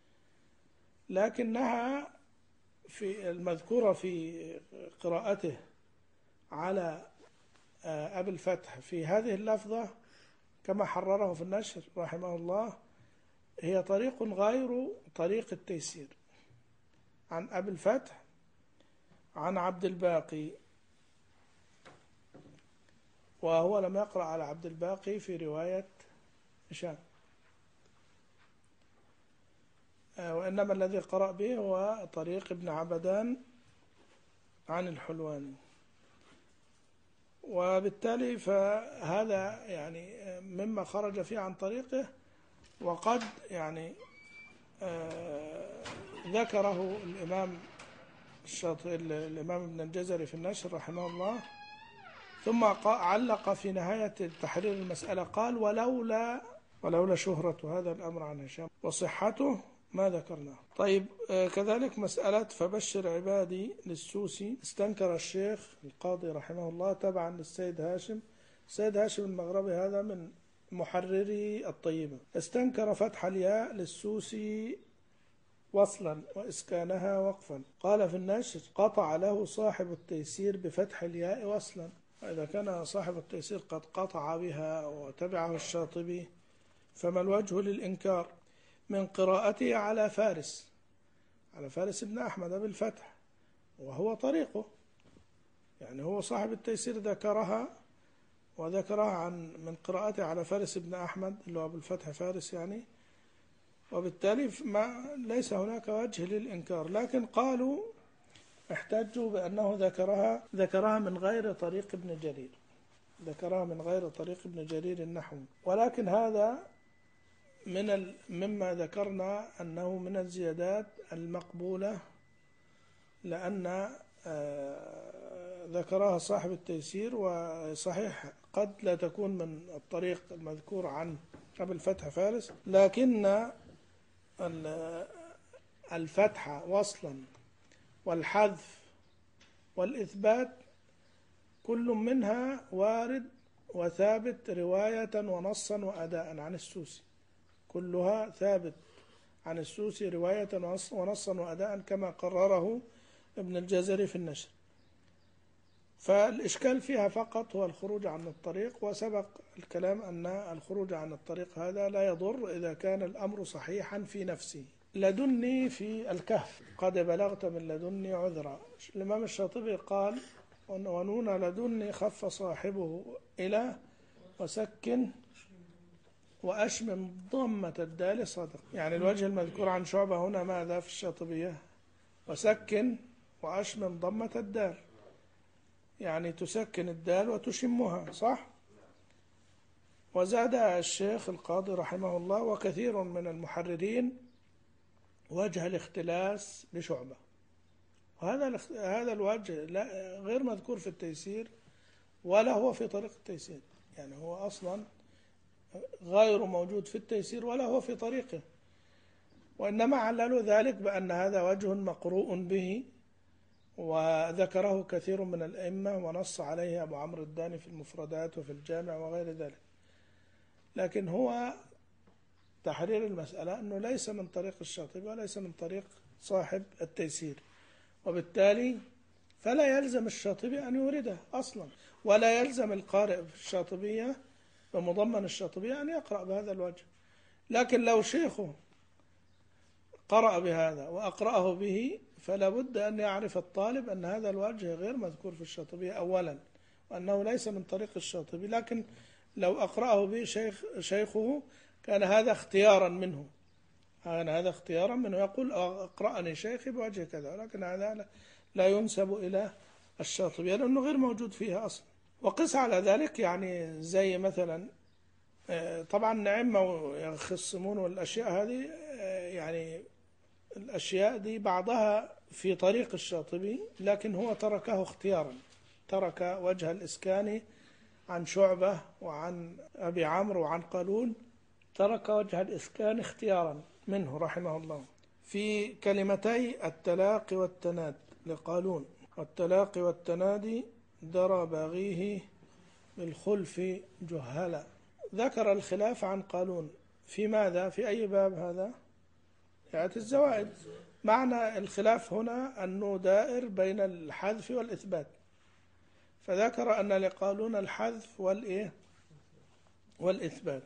لكنها في المذكورة في قراءته على أبي الفتح في هذه اللفظة كما حرره في النشر رحمه الله، هي طريق غير طريق التيسير، عن أبي الفتح عن عبد الباقي، وهو لم يقرأ على عبد الباقي في رواية هشام، وإنما الذي قرأ به هو طريق ابن عبدان عن الحلواني، وبالتالي فهذا يعني مما خرج فيه عن طريقه. وقد يعني ذكره الإمام الشاطئ الإمام ابن الجزري في النشر رحمه الله. ثم علق في نهاية تحرير المسألة قال: ولولا ولولا شهرة هذا الأمر عن هشام وصحته ما ذكرناه. طيب، كذلك مسألة فبشر عبادي للسوسي استنكر الشيخ القاضي رحمه الله تبعا للسيد هاشم. السيد هاشم المغربي هذا من محرري الطيبة، استنكر فتح الياء للسوسي وصلا وإسكانها وقفا. قال في النشر: قطع له صاحب التيسير بفتح الياء وصلا. وإذا كان صاحب التيسير قد قطع بها وتبعه الشاطبي فما الوجه للإنكار؟ من قراءته على فارس على فارس بن أحمد بالفتح، وهو طريقه، يعني هو صاحب التيسير ذكرها وذكرها عن من قراءته على فارس بن أحمد اللي هو بالفتح فارس يعني، وبالتالي ما ليس هناك وجه للإنكار. لكن قالوا احتجوا بأنه ذكرها ذكرها من غير طريق ابن جرير ذكرها من غير طريق ابن جرير النحوي. ولكن هذا من مما ذكرنا أنه من الزيادات المقبولة، لأن ذكرها صاحب التيسير، وصحيح قد لا تكون من الطريق المذكور عن أبي الفتح فارس، لكن الفتح وصلا والحذف والإثبات كل منها وارد وثابت رواية ونصا وأداء عن السوسي، كلها ثابت عن السوسي رواية ونصا وأداء كما قرره ابن الجزري في النشر. فالإشكال فيها فقط هو الخروج عن الطريق، وسبق الكلام أن الخروج عن الطريق هذا لا يضر إذا كان الأمر صحيحا في نفسه. لدني في الكهف: قد بلغت من لدني عذرا. الإمام الشاطبي قال: ونون لدني خف صاحبه إلى وسكن وأشمم ضمة الدال صدق. يعني الوجه المذكور عن شعبة هنا ماذا في الشاطبية؟ وسكن وأشمم ضمة الدال، يعني تسكن الدال وتشمها، صح؟ وزاد الشيخ القاضي رحمه الله وكثير من المحررين وجه الاختلاس بشعبة، وهذا هذا الوجه لا غير مذكور في التيسير ولا هو في طريق التيسير، يعني هو أصلا غير موجود في التيسير ولا هو في طريقه، وإنما عللوا ذلك بأن هذا وجه مقروء به وذكره كثير من الأئمة ونص عليه أبو عمرو الداني في المفردات وفي الجامع وغير ذلك. لكن هو تحرير المسألة أنه ليس من طريق الشاطبي وليس من طريق صاحب التيسير، وبالتالي فلا يلزم الشاطبي أن يورده أصلا، ولا يلزم القارئ في الشاطبية بمضمن الشاطبية أن يقرأ بهذا الوجه. لكن لو شيخه قرأ بهذا وأقرأه به فلا بد أن يعرف الطالب أن هذا الوجه غير مذكور في الشاطبية أولا، وأنه ليس من طريق الشاطبي. لكن لو أقرأه به شيخ شيخه كان هذا اختيارا منه كان هذا اختيارا منه يقول: أقرأني شيخي بوجه كذا، ولكن هذا لا ينسب إلى الشاطبية لأنه غير موجود فيها أصلا. وقس على ذلك يعني زي مثلا طبعا نعمة يخصمون والأشياء هذه، يعني الأشياء دي بعضها في طريق الشاطبي لكن هو تركه اختيارا، ترك وجه الإسكاني عن شعبة وعن أبي عمرو وعن قالون، ترك وجه الإسكان اختيارا منه رحمه الله في كلمتي التلاقي والتناد لقالون: والتلاقي والتنادي درى باغيه بالخلف جهلا. ذكر الخلاف عن قالون في ماذا؟ في أي باب هذا؟ يعني الزوائد. معنى الخلاف هنا أنه دائر بين الحذف والإثبات، فذكر أن لقالون الحذف والإيه والإثبات،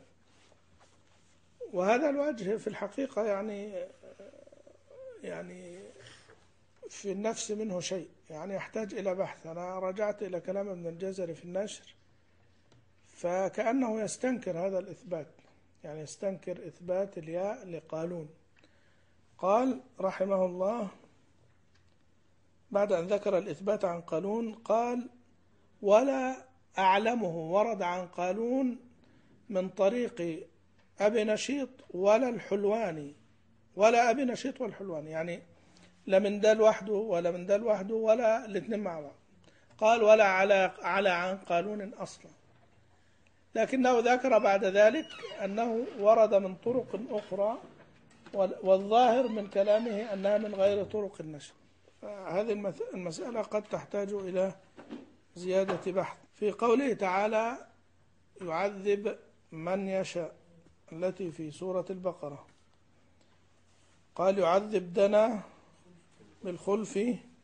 وهذا الوجه في الحقيقة يعني يعني في النفس منه شيء، يعني يحتاج إلى بحث. أنا رجعت إلى كلام ابن الجزري في النشر فكأنه يستنكر هذا الإثبات، يعني يستنكر إثبات الياء لقالون. قال رحمه الله بعد أن ذكر الإثبات عن قالون قال: ولا أعلمه ورد عن قالون من طريق أبي نشيط ولا الحلواني ولا أبي نشيط والحلواني. يعني لا من ده لوحده ولا من ده لوحده ولا الاثنين مع بعض. قال ولا على على عن قانون أصلا، لكنه ذكر بعد ذلك أنه ورد من طرق أخرى، والظاهر من كلامه أنها من غير طرق النشر. هذه المسألة قد تحتاج إلى زيادة بحث. في قوله تعالى يعذب من يشاء التي في سورة البقرة، قال يعذب دنا بالخلف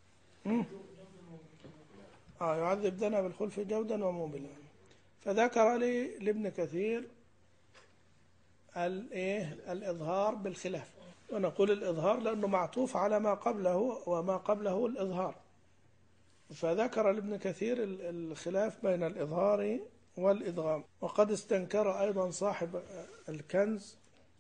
آه يعذب دنا بالخلف جودا وموبلا. فذكر لي لابن كثير الايه الإظهار بالخلاف، ونقول الإظهار لأنه معطوف على ما قبله، وما قبله الإظهار. فذكر لابن كثير الخلاف بين الإظهار والإدغام. وقد استنكر أيضا صاحب الكنز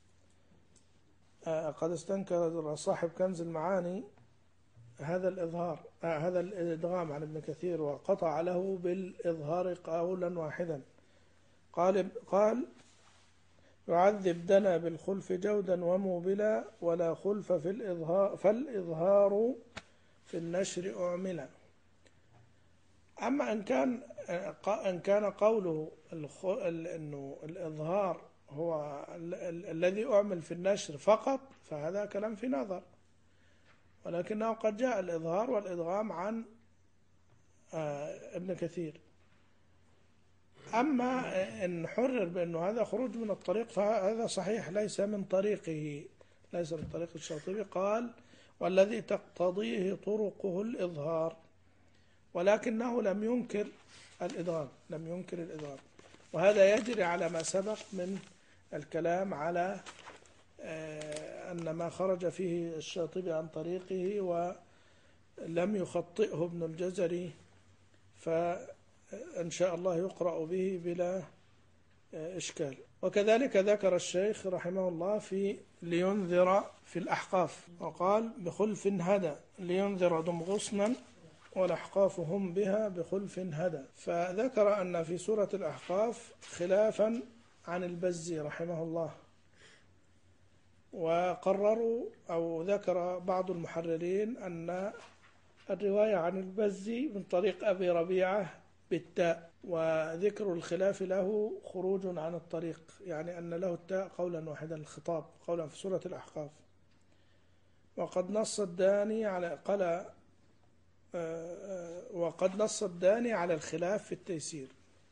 قد استنكر صاحب كنز المعاني هذا الإظهار هذا الإدغام عن ابن كثير، وقطع له بالإظهار قولا واحدا. قال قال يعذب دنا بالخلف جودا وموبلا ولا خلف في الإظهار فالإظهار في النشر أعملا. أما إن كان إن كان قوله إنه الإظهار هو الذي أعمل في النشر فقط، فهذا كلام في نظر، ولكنه قد جاء الإظهار والإدغام عن ابن كثير. أما إن حرر بأنه هذا خروج من الطريق فهذا صحيح، ليس من طريقه ليس من طريق الشاطبي. قال والذي تقتضيه طرقه الإظهار، ولكنه لم ينكر الإدغام لم ينكر الإدغام وهذا يجري على ما سبق من الكلام على أن ما خرج فيه الشاطبي عن طريقه ولم يخطئه ابن الجزري، فإن شاء الله يقرأ به بلا إشكال. وكذلك ذكر الشيخ رحمه الله في لينذر في الأحقاف، وقال بخلف هدى لينذر دم غصنا والأحقاف هم بها بخلف هدى. فذكر أن في سورة الأحقاف خلافا عن البزي رحمه الله، وقرروا أو ذكر بعض المحررين أن الرواية عن البزي من طريق أبي ربيعة بالتاء، وذكر الخلاف له خروج عن الطريق، يعني أن له التاء قولا واحدا الخطاب قولا في سورة الأحقاف. وقد نص الداني على قال وقد نص الداني على الخلاف في التيسير،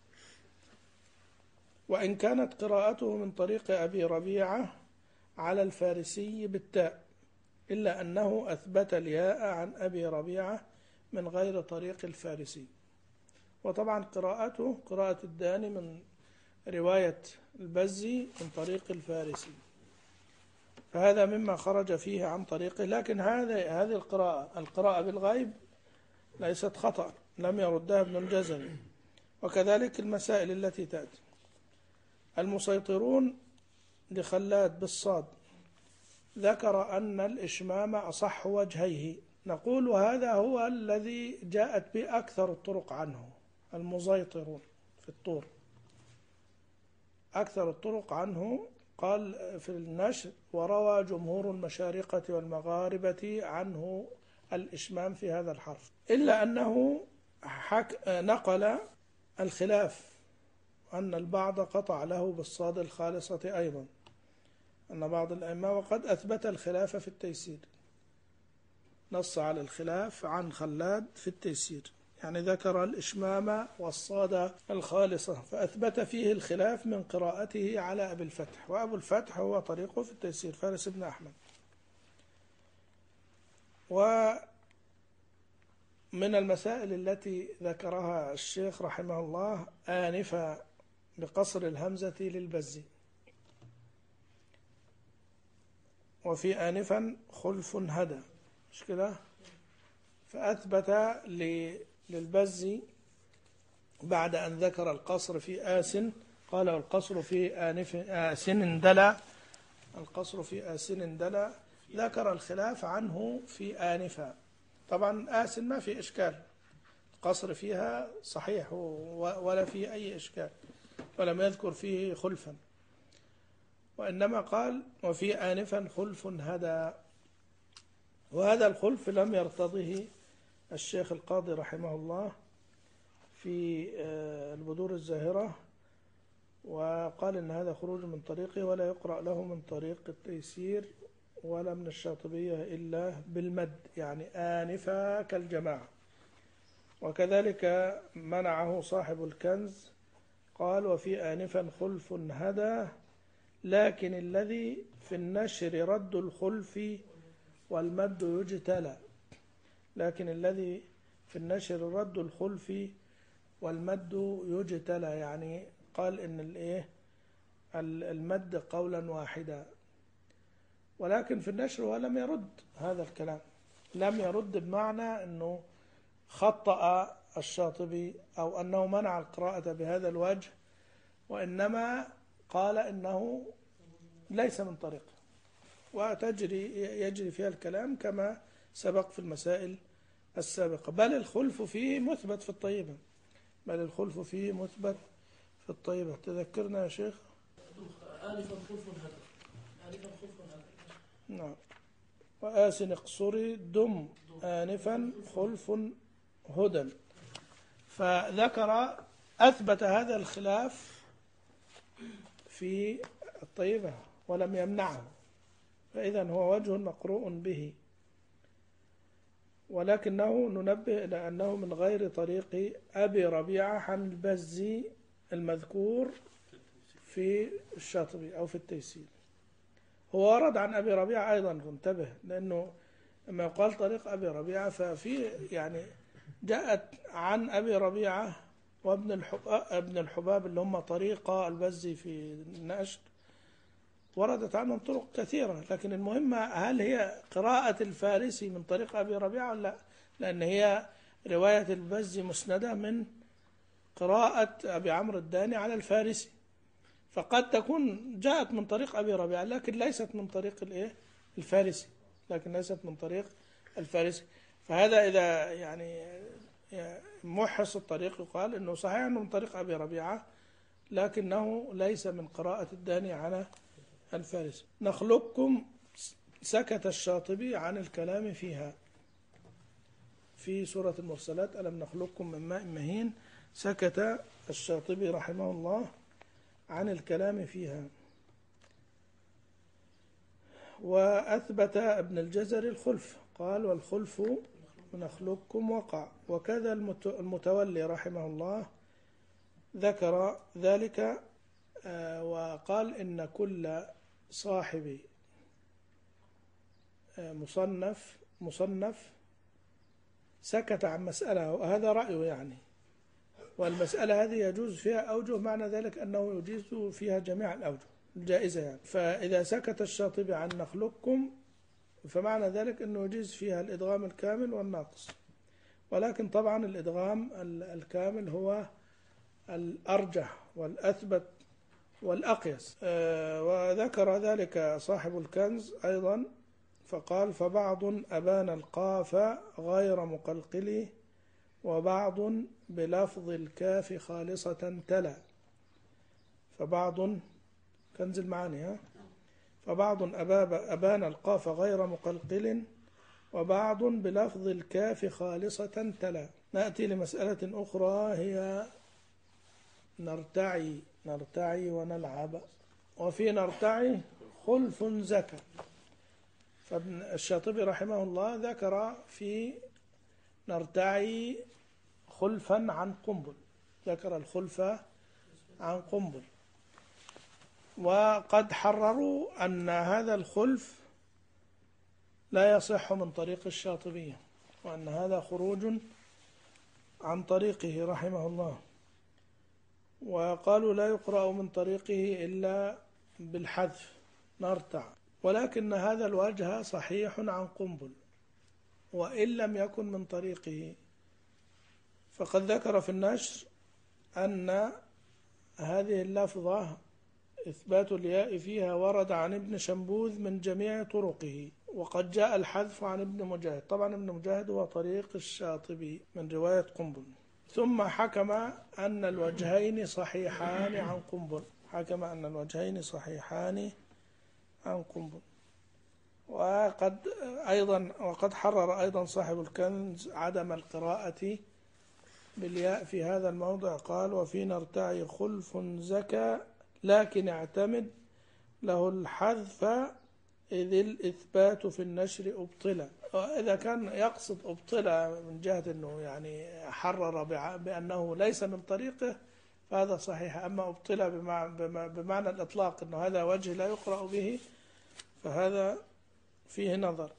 وإن كانت قراءته من طريق أبي ربيعة على الفارسي بالتاء، إلا أنه أثبت الياء عن أبي ربيعة من غير طريق الفارسي. وطبعا قراءته قراءة الداني من رواية البزي من طريق الفارسي، فهذا مما خرج فيه عن طريقه. لكن هذه هذه القراءة القراءة بالغيب ليست خطأ، لم يردها ابن الجزري. وكذلك المسائل التي تأتي. المسيطرون لخلاد بالصاد ذكر أن الإشمام أصح وجهيه، نقول هذا هو الذي جاءت به أكثر الطرق عنه. المسيطرون في الطور أكثر الطرق عنه، قال في النشر وروى جمهور المشارقة والمغاربة عنه الإشمام في هذا الحرف، إلا أنه حك... نقل الخلاف أن البعض قطع له بالصاد الخالصة أيضا، أن بعض الأئمة وقد أثبت الخلاف في التيسير، نص على الخلاف عن خلاد في التيسير، يعني ذكر الإشمام والصاد الخالصة فأثبت فيه الخلاف من قراءته على أبي الفتح، وأبو الفتح هو طريقه في التيسير فارس بن أحمد. ومن المسائل التي ذكرها الشيخ رحمه الله آنفا بقصر الهمزة للبزي، وفي آنفا خلف هدى، مش كده؟ فأثبت للبزي بعد أن ذكر القصر في آس، قال القصر في آنف آسن دلا القصر في آسن دلا ذكر الخلاف عنه في آنفا. طبعا آسن ما في إشكال، القصر فيها صحيح ولا في أي إشكال، ولم يذكر فيه خلفا، وإنما قال وفي آنفا خلف هدى. وهذا الخلف لم يرتضه الشيخ القاضي رحمه الله في البدور الزاهرة، وقال إن هذا خروج من طريقه ولا يقرأ له من طريق التيسير ولا من الشاطبية إلا بالمد، يعني آنفا كالجماعة. وكذلك منعه صاحب الكنز، قال وفي آنفا خلف هدى، لكن الذي في النشر رد الخلف والمد يجتلى. لكن الذي في النشر رد الخلف والمد يجتلى، يعني قال إن الإيه المد قولا واحدا، ولكن في النشر ولم يرد هذا الكلام، لم يرد بمعنى أنه خطأ الشاطبي أو أنه منع القراءة بهذا الوجه، وإنما قال إنه ليس من طريقه، وتجري يجري فيها الكلام كما سبق في المسائل السابقة. بل الخلف فيه مثبت في الطيبة، بل الخلف فيه مثبت في الطيبة. تذكرنا يا شيخ؟ آنفا خلف هدى، آنفا خلف هدى. نعم. وآسن اقصري دم آنفا خلف هدى. فذكر أثبت هذا الخلاف في الطيبة ولم يمنعه، فإذا هو وجه مقروء به، ولكنه ننبه إلى أنه من غير طريق أبي ربيعة عن البزي المذكور في الشاطبي أو في التيسير. هو ورد عن أبي ربيعة أيضا، انتبه، لأنه لما يقال طريق أبي ربيعة ففي يعني جاءت عن أبي ربيعة وابن الحباب, ابن الحباب اللي هم طريقة البزي في النشر، وردت عنهم طرق كثيرة، لكن المهم هل هي قراءة الفارسي من طريق أبي ربيعة ولا لا؟ لأن هي رواية البزي مسندة من قراءة أبي عمرو الداني على الفارسي، فقد تكون جاءت من طريق أبي ربيعة لكن ليست من طريق الإيه الفارسي، لكن ليست من طريق الفارسي. فهذا إذا يعني محص الطريق يقال إنه صحيح أنه من طريق أبي ربيعة، لكنه ليس من قراءة الداني على الفارسي. نخلقكم سكت الشاطبي عن الكلام فيها في سورة المرسلات، ألم نخلقكم من ماء مهين، سكت الشاطبي رحمه الله عن الكلام فيها. وأثبت ابن الجزري الخلف، قال والخلف نخلقكم وقع. وكذا المتولي رحمه الله ذكر ذلك وقال إن كل صاحب مصنف مصنف سكت عن مسألة، وهذا رأيه يعني، والمسألة هذه يجوز فيها أوجه، معنى ذلك أنه يجيز فيها جميع الأوجه الجائزة يعني. فإذا سكت الشاطبي عن نخلقكم فمعنى ذلك أنه يجيز فيها الإدغام الكامل والناقص، ولكن طبعا الإدغام الكامل هو الأرجح والأثبت والأقيس. وذكر ذلك صاحب الكنز أيضا فقال فبعض أبان القاف غير مقلقل، وبعض بلفظ الكاف خالصة تلا. فبعض كنز المعاني ها فبعض أبان القاف غير مقلقل، وبعض بلفظ الكاف خالصة تلا. نأتي لمسألة أخرى هي نرتعي نرتعي ونلعب. وفي نرتعي خلف زكى. فالشاطبي رحمه الله ذكر في نرتعي خلفا عن قنبل، ذكر الخلف عن قنبل، وقد حرروا أن هذا الخلف لا يصح من طريق الشاطبية، وأن هذا خروج عن طريقه رحمه الله، وقالوا لا يقرأ من طريقه إلا بالحذف نرتع. ولكن هذا الوجه صحيح عن قنبل وإن لم يكن من طريقه، فقد ذكر في النشر أن هذه اللفظة إثبات الياء فيها ورد عن ابن شنبوذ من جميع طرقه، وقد جاء الحذف عن ابن مجاهد. طبعا ابن مجاهد هو طريق الشاطبي من رواية قنبل. ثم حكم أن الوجهين صحيحان عن قنبل حكم أن الوجهين صحيحان عن قنبل وقد أيضا وقد حرر أيضا صاحب الكنز عدم القراءة بالياء في هذا الموضع. قال: وفي نرتعي خلف زكى لكن اعتمد له الحذف إذ الإثبات في النشر أبطلا. إذا كان يقصد أبطلا من جهة أنه يعني حرر بأنه ليس من طريقه فهذا صحيح، أما أبطلا بمعنى الإطلاق أنه هذا وجه لا يقرأ به فهذا فيه نظر.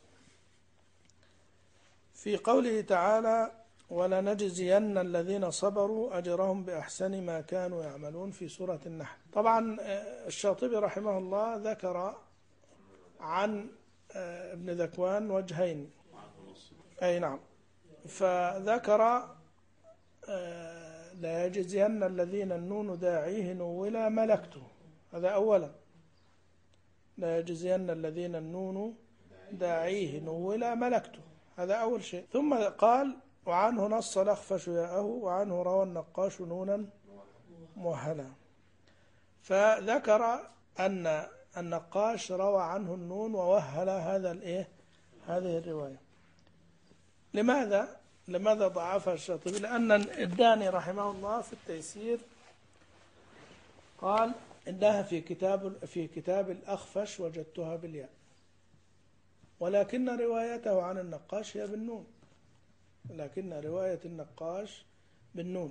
في قوله تعالى: ولنجزين الذين صبروا أجرهم بأحسن ما كانوا يعملون في سورة النحل. طبعا الشاطبي رحمه الله ذكر عن ابن ذكوان وجهين، أي نعم، فذكر لا يجزين الذين النون داعيه نولا ملكته، هذا أولا، لا يجزين الذين النون داعيه نولا ملكته، هذا أول شيء. ثم قال: وعنه نص الأخفش ياءه وعنه روى النقاش نونا موهلا. فذكر أن النقاش روى عنه النون ووهل هذا الإيه هذه الرواية. لماذا لماذا ضعفها الشاطبي؟ لأن الداني رحمه الله في التيسير قال إنها في كتاب في كتاب الأخفش وجدتها بالياء، ولكن روايته عن النقاش هي بالنون، لكن رواية النقاش بالنون.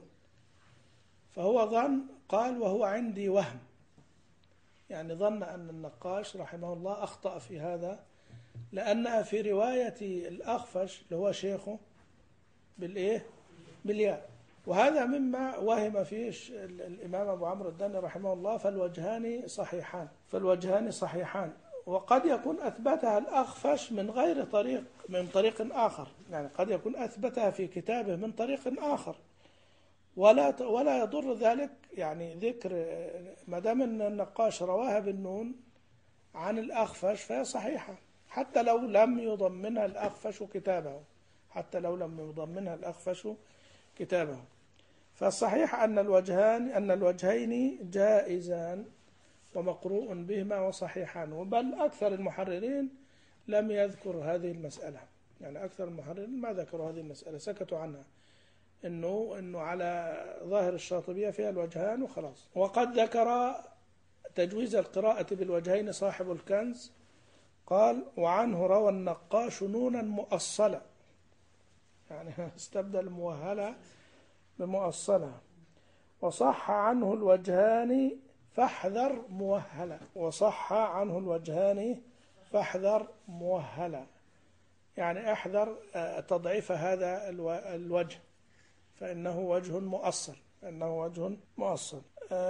فهو ظن، قال: وهو عندي وهم، يعني ظن أن النقاش رحمه الله أخطأ في هذا، لأنها في رواية الأخفش اللي هو شيخه بالإيه بالياء، وهذا مما وهم فيه الإمام أبو عمرو الداني رحمه الله. فالوجهان صحيحان فالوجهان صحيحان وقد يكون أثبتها الأخفش من غير طريق من طريق آخر، يعني قد يكون أثبتها في كتابه من طريق آخر، ولا ولا يضر ذلك يعني ذكر ما دام أن النقاش رواها بالنون عن الأخفش فهي صحيحة، حتى لو لم يضمنها الأخفش كتابه حتى لو لم يضمنها الأخفش كتابه. فالصحيح أن الوجهان أن الوجهين جائزان ومقروء بهما وصحيحان، بل أكثر المحررين لم يذكر هذه المسألة، يعني أكثر المحررين ما ذكروا هذه المسألة، سكتوا عنها، إنه إنه على ظاهر الشاطبية فيها الوجهان وخلاص. وقد ذكر تجويز القراءة بالوجهين صاحب الكنز، قال: وعنه روى النقاش نونا مؤصلة، يعني استبدل موهلة بمؤصلة، وصح عنه الوجهان فاحذر موهلة وصح عنه الوجهان فاحذر موهلة، يعني احذر تضعيف هذا الوجه فإنه وجه مؤصل فإنه وجه مؤصل.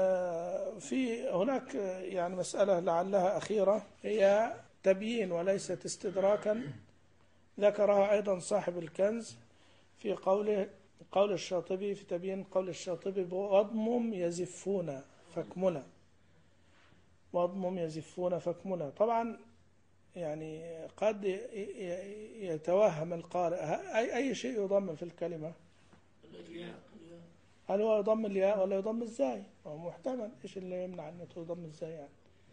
في هناك يعني مسألة لعلها أخيرة، هي تبيين وليست استدراكا، ذكرها أيضا صاحب الكنز في قوله قول الشاطبي في تبيين قول الشاطبي: واضمم يزفون فاكملا، واضمم يزفون فاكملا. طبعا يعني قد يتوهم القارئ أي أي شيء يضم في الكلمة، هل هو يضم الياء ولا يضم الزاي؟ هو محتمل، إيش اللي يمنع أن يضم الزاي يعني؟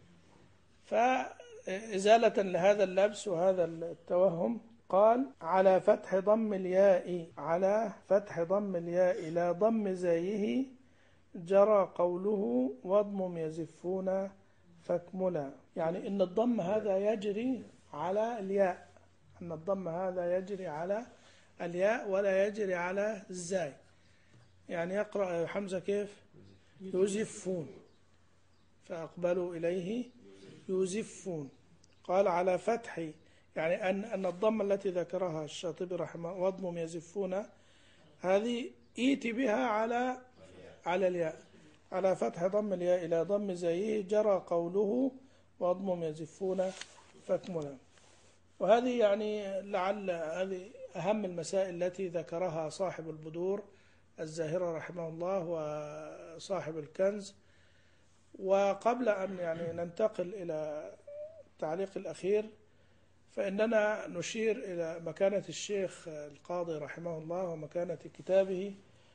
فإزالة لهذا اللبس وهذا التوهم قال: على فتح ضم الياء على فتح ضم الياء لا ضم زايه جرى قوله واضمم يزفون فاكملا، يعني إن الضم هذا يجري على الياء، أن الضم هذا يجري على الياء ولا يجري على الزاي. يعني يقرأ حمزة كيف؟ يزفون، فأقبلوا إليه يزفون. قال على فتح، يعني أن أن الضم التي ذكرها الشاطبي رحمه واضمم يزفون هذه إيتي بها على على الياء، على فتح ضم الياء إلى ضم زيه جرى قوله واضمم يزفون فاكملا. وهذه يعني لعل هذه أهم المسائل التي ذكرها صاحب البدور الزاهرة رحمه الله وصاحب الكنز. وقبل أن يعني ننتقل إلى التعليق الأخير، فإننا نشير إلى مكانة الشيخ القاضي رحمه الله ومكانة كتابه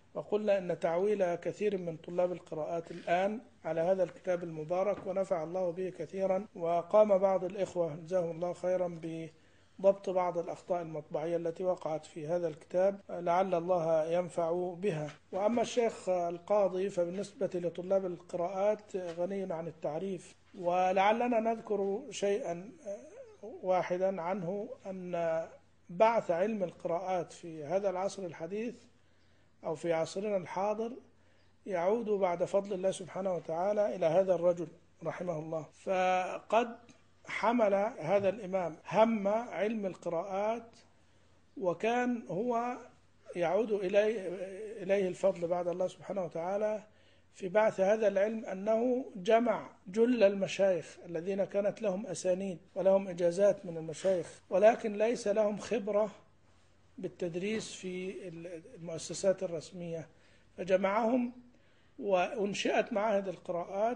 وقلنا أن تعويل كثير من طلاب القراءات الآن على هذا الكتاب المبارك ونفع الله به كثيرا، وقام بعض الإخوة جزاهم الله خيرا بضبط بعض الأخطاء المطبعية التي وقعت في هذا الكتاب، لعل الله ينفع بها. وأما الشيخ القاضي فبالنسبة لطلاب القراءات غني عن التعريف، ولعلنا نذكر شيئا واحدا عنه، أن بعث علم القراءات في هذا العصر الحديث أو في عصرنا الحاضر يعود بعد فضل الله سبحانه وتعالى إلى هذا الرجل رحمه الله. فقد حمل هذا الإمام هم علم القراءات، وكان هو يعود إليه, إليه الفضل بعد الله سبحانه وتعالى في بعث هذا العلم، أنه جمع جل المشايخ الذين كانت لهم أسانيد ولهم إجازات من المشايخ، ولكن ليس لهم خبرة بالتدريس في المؤسسات الرسمية، فجمعهم وأنشئت معاهد القراءات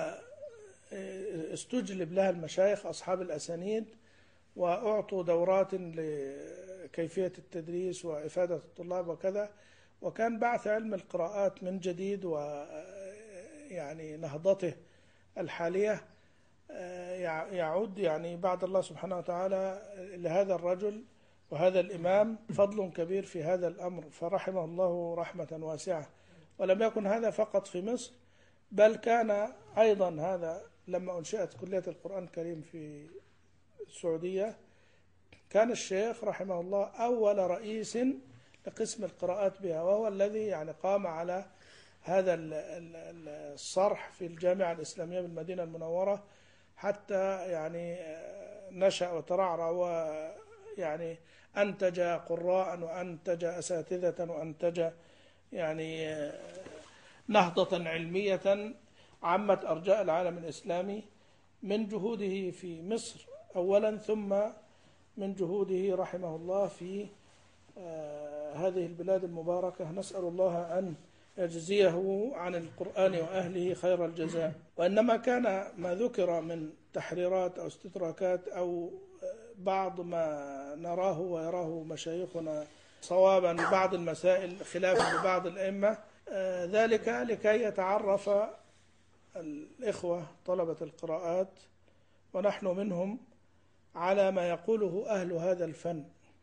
واستجلب لها المشايخ أصحاب الأسانيد، وأعطوا دورات لكيفية التدريس وإفادة الطلاب وكذا. وكان بعث علم القراءات من جديد ويعني نهضته الحالية يعود يعني بعد الله سبحانه وتعالى لهذا الرجل وهذا الإمام فضل كبير في هذا الأمر، فرحمه الله رحمة واسعة. ولم يكن هذا فقط في مصر، بل كان أيضا هذا لما أنشأت كلية القرآن الكريم في السعودية، كان الشيخ رحمه الله أول رئيس لقسم القراءات بها، وهو الذي يعني قام على هذا الصرح في الجامعة الإسلامية بالمدينة المنورة، حتى يعني نشأ وترعرع ويعني أنتج قراء وأنتج أساتذة وأنتج يعني نهضة علمية عمت أرجاء العالم الإسلامي من جهوده في مصر أولا، ثم من جهوده رحمه الله في هذه البلاد المباركة. نسأل الله أن يجزيه عن القرآن وأهله خير الجزاء. وإنما كان ما ذكر من تحريرات أو استدراكات أو بعض ما نراه ويراه مشايخنا صوابا لبعض المسائل خلافا لبعض الأئمة، ذلك لكي يتعرف الإخوة طلبة القراءات ونحن منهم على ما يقوله أهل هذا الفن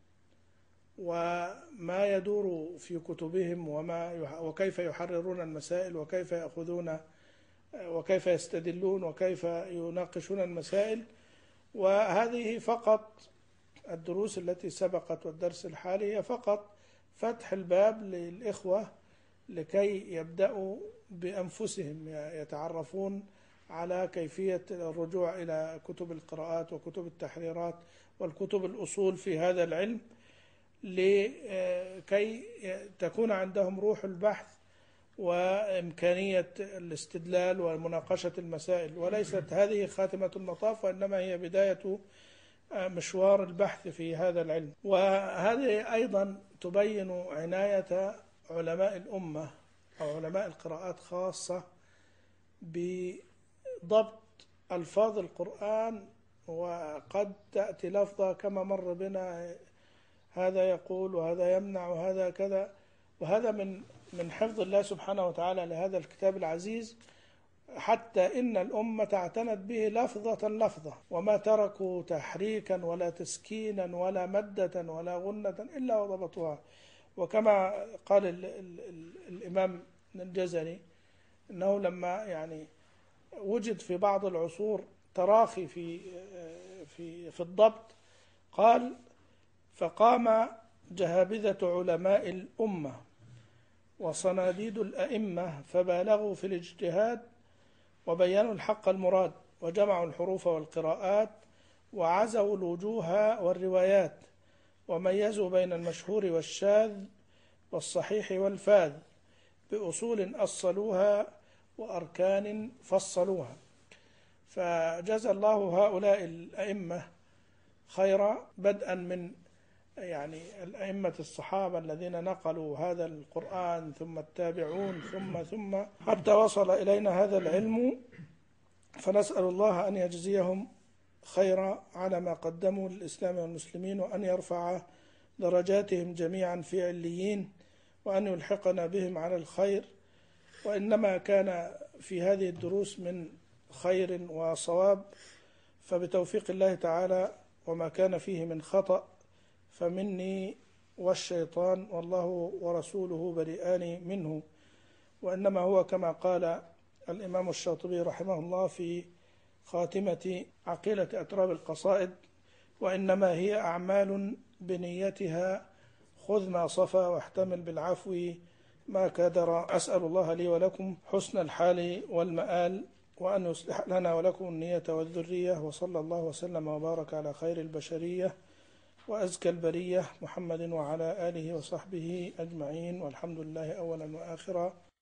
وما يدور في كتبهم وما وكيف يحررون المسائل وكيف يأخذون وكيف يستدلون وكيف يناقشون المسائل. وهذه فقط الدروس التي سبقت والدرس الحالي هي فقط فتح الباب للإخوة لكي يبدأوا بأنفسهم يتعرفون على كيفية الرجوع إلى كتب القراءات وكتب التحريرات والكتب الأصول في هذا العلم، لكي تكون عندهم روح البحث وإمكانية الاستدلال ومناقشة المسائل. وليست هذه خاتمة المطاف، وإنما هي بداية مشوار البحث في هذا العلم. وهذه أيضا تبين عناية علماء الأمة أو علماء القراءات خاصة بضبط ألفاظ القرآن، وقد تأتي لفظة كما مر بنا هذا يقول وهذا يمنع وهذا كذا، وهذا من من حفظ الله سبحانه وتعالى لهذا الكتاب العزيز، حتى إن الأمة اعتنت به لفظة لفظة، وما تركوا تحريكا ولا تسكينا ولا مدة ولا غنة إلا وضبطوها. وكما قال ال ال ال الإمام الجزري أنه لما يعني وجد في بعض العصور تراخي في في في الضبط، قال: فقام جهابذة علماء الأمة وصناديد الأئمة فبالغوا في الاجتهاد وبينوا الحق المراد وجمعوا الحروف والقراءات وعزوا الوجوه والروايات وميزوا بين المشهور والشاذ والصحيح والفاذ بأصول أصلوها وأركان فصلوها. فجزى الله هؤلاء الأئمة خيرا، بدءا من يعني الأئمة الصحابة الذين نقلوا هذا القرآن، ثم التابعون، ثم ثم حتى وصل إلينا هذا العلم. فنسأل الله أن يجزيهم خيرا على ما قدموا للإسلام والمسلمين، وأن يرفع درجاتهم جميعا في عليين، وأن يلحقنا بهم على الخير. وإنما كان في هذه الدروس من خير وصواب فبتوفيق الله تعالى، وما كان فيه من خطأ فمني والشيطان، والله ورسوله بريئان منه. وإنما هو كما قال الإمام الشاطبي رحمه الله في خاتمة عقيلة أتراب القصائد: وإنما هي أعمال بنيتها، خذ ما صفا واحتمل بالعفو ما كدر. أسأل الله لي ولكم حسن الحال والمآل، وأن يصلح لنا ولكم النية والذرية. وصلى الله وسلم وبارك على خير البشرية وأزكى البرية محمد وعلى آله وصحبه أجمعين، والحمد لله أولا وآخرا.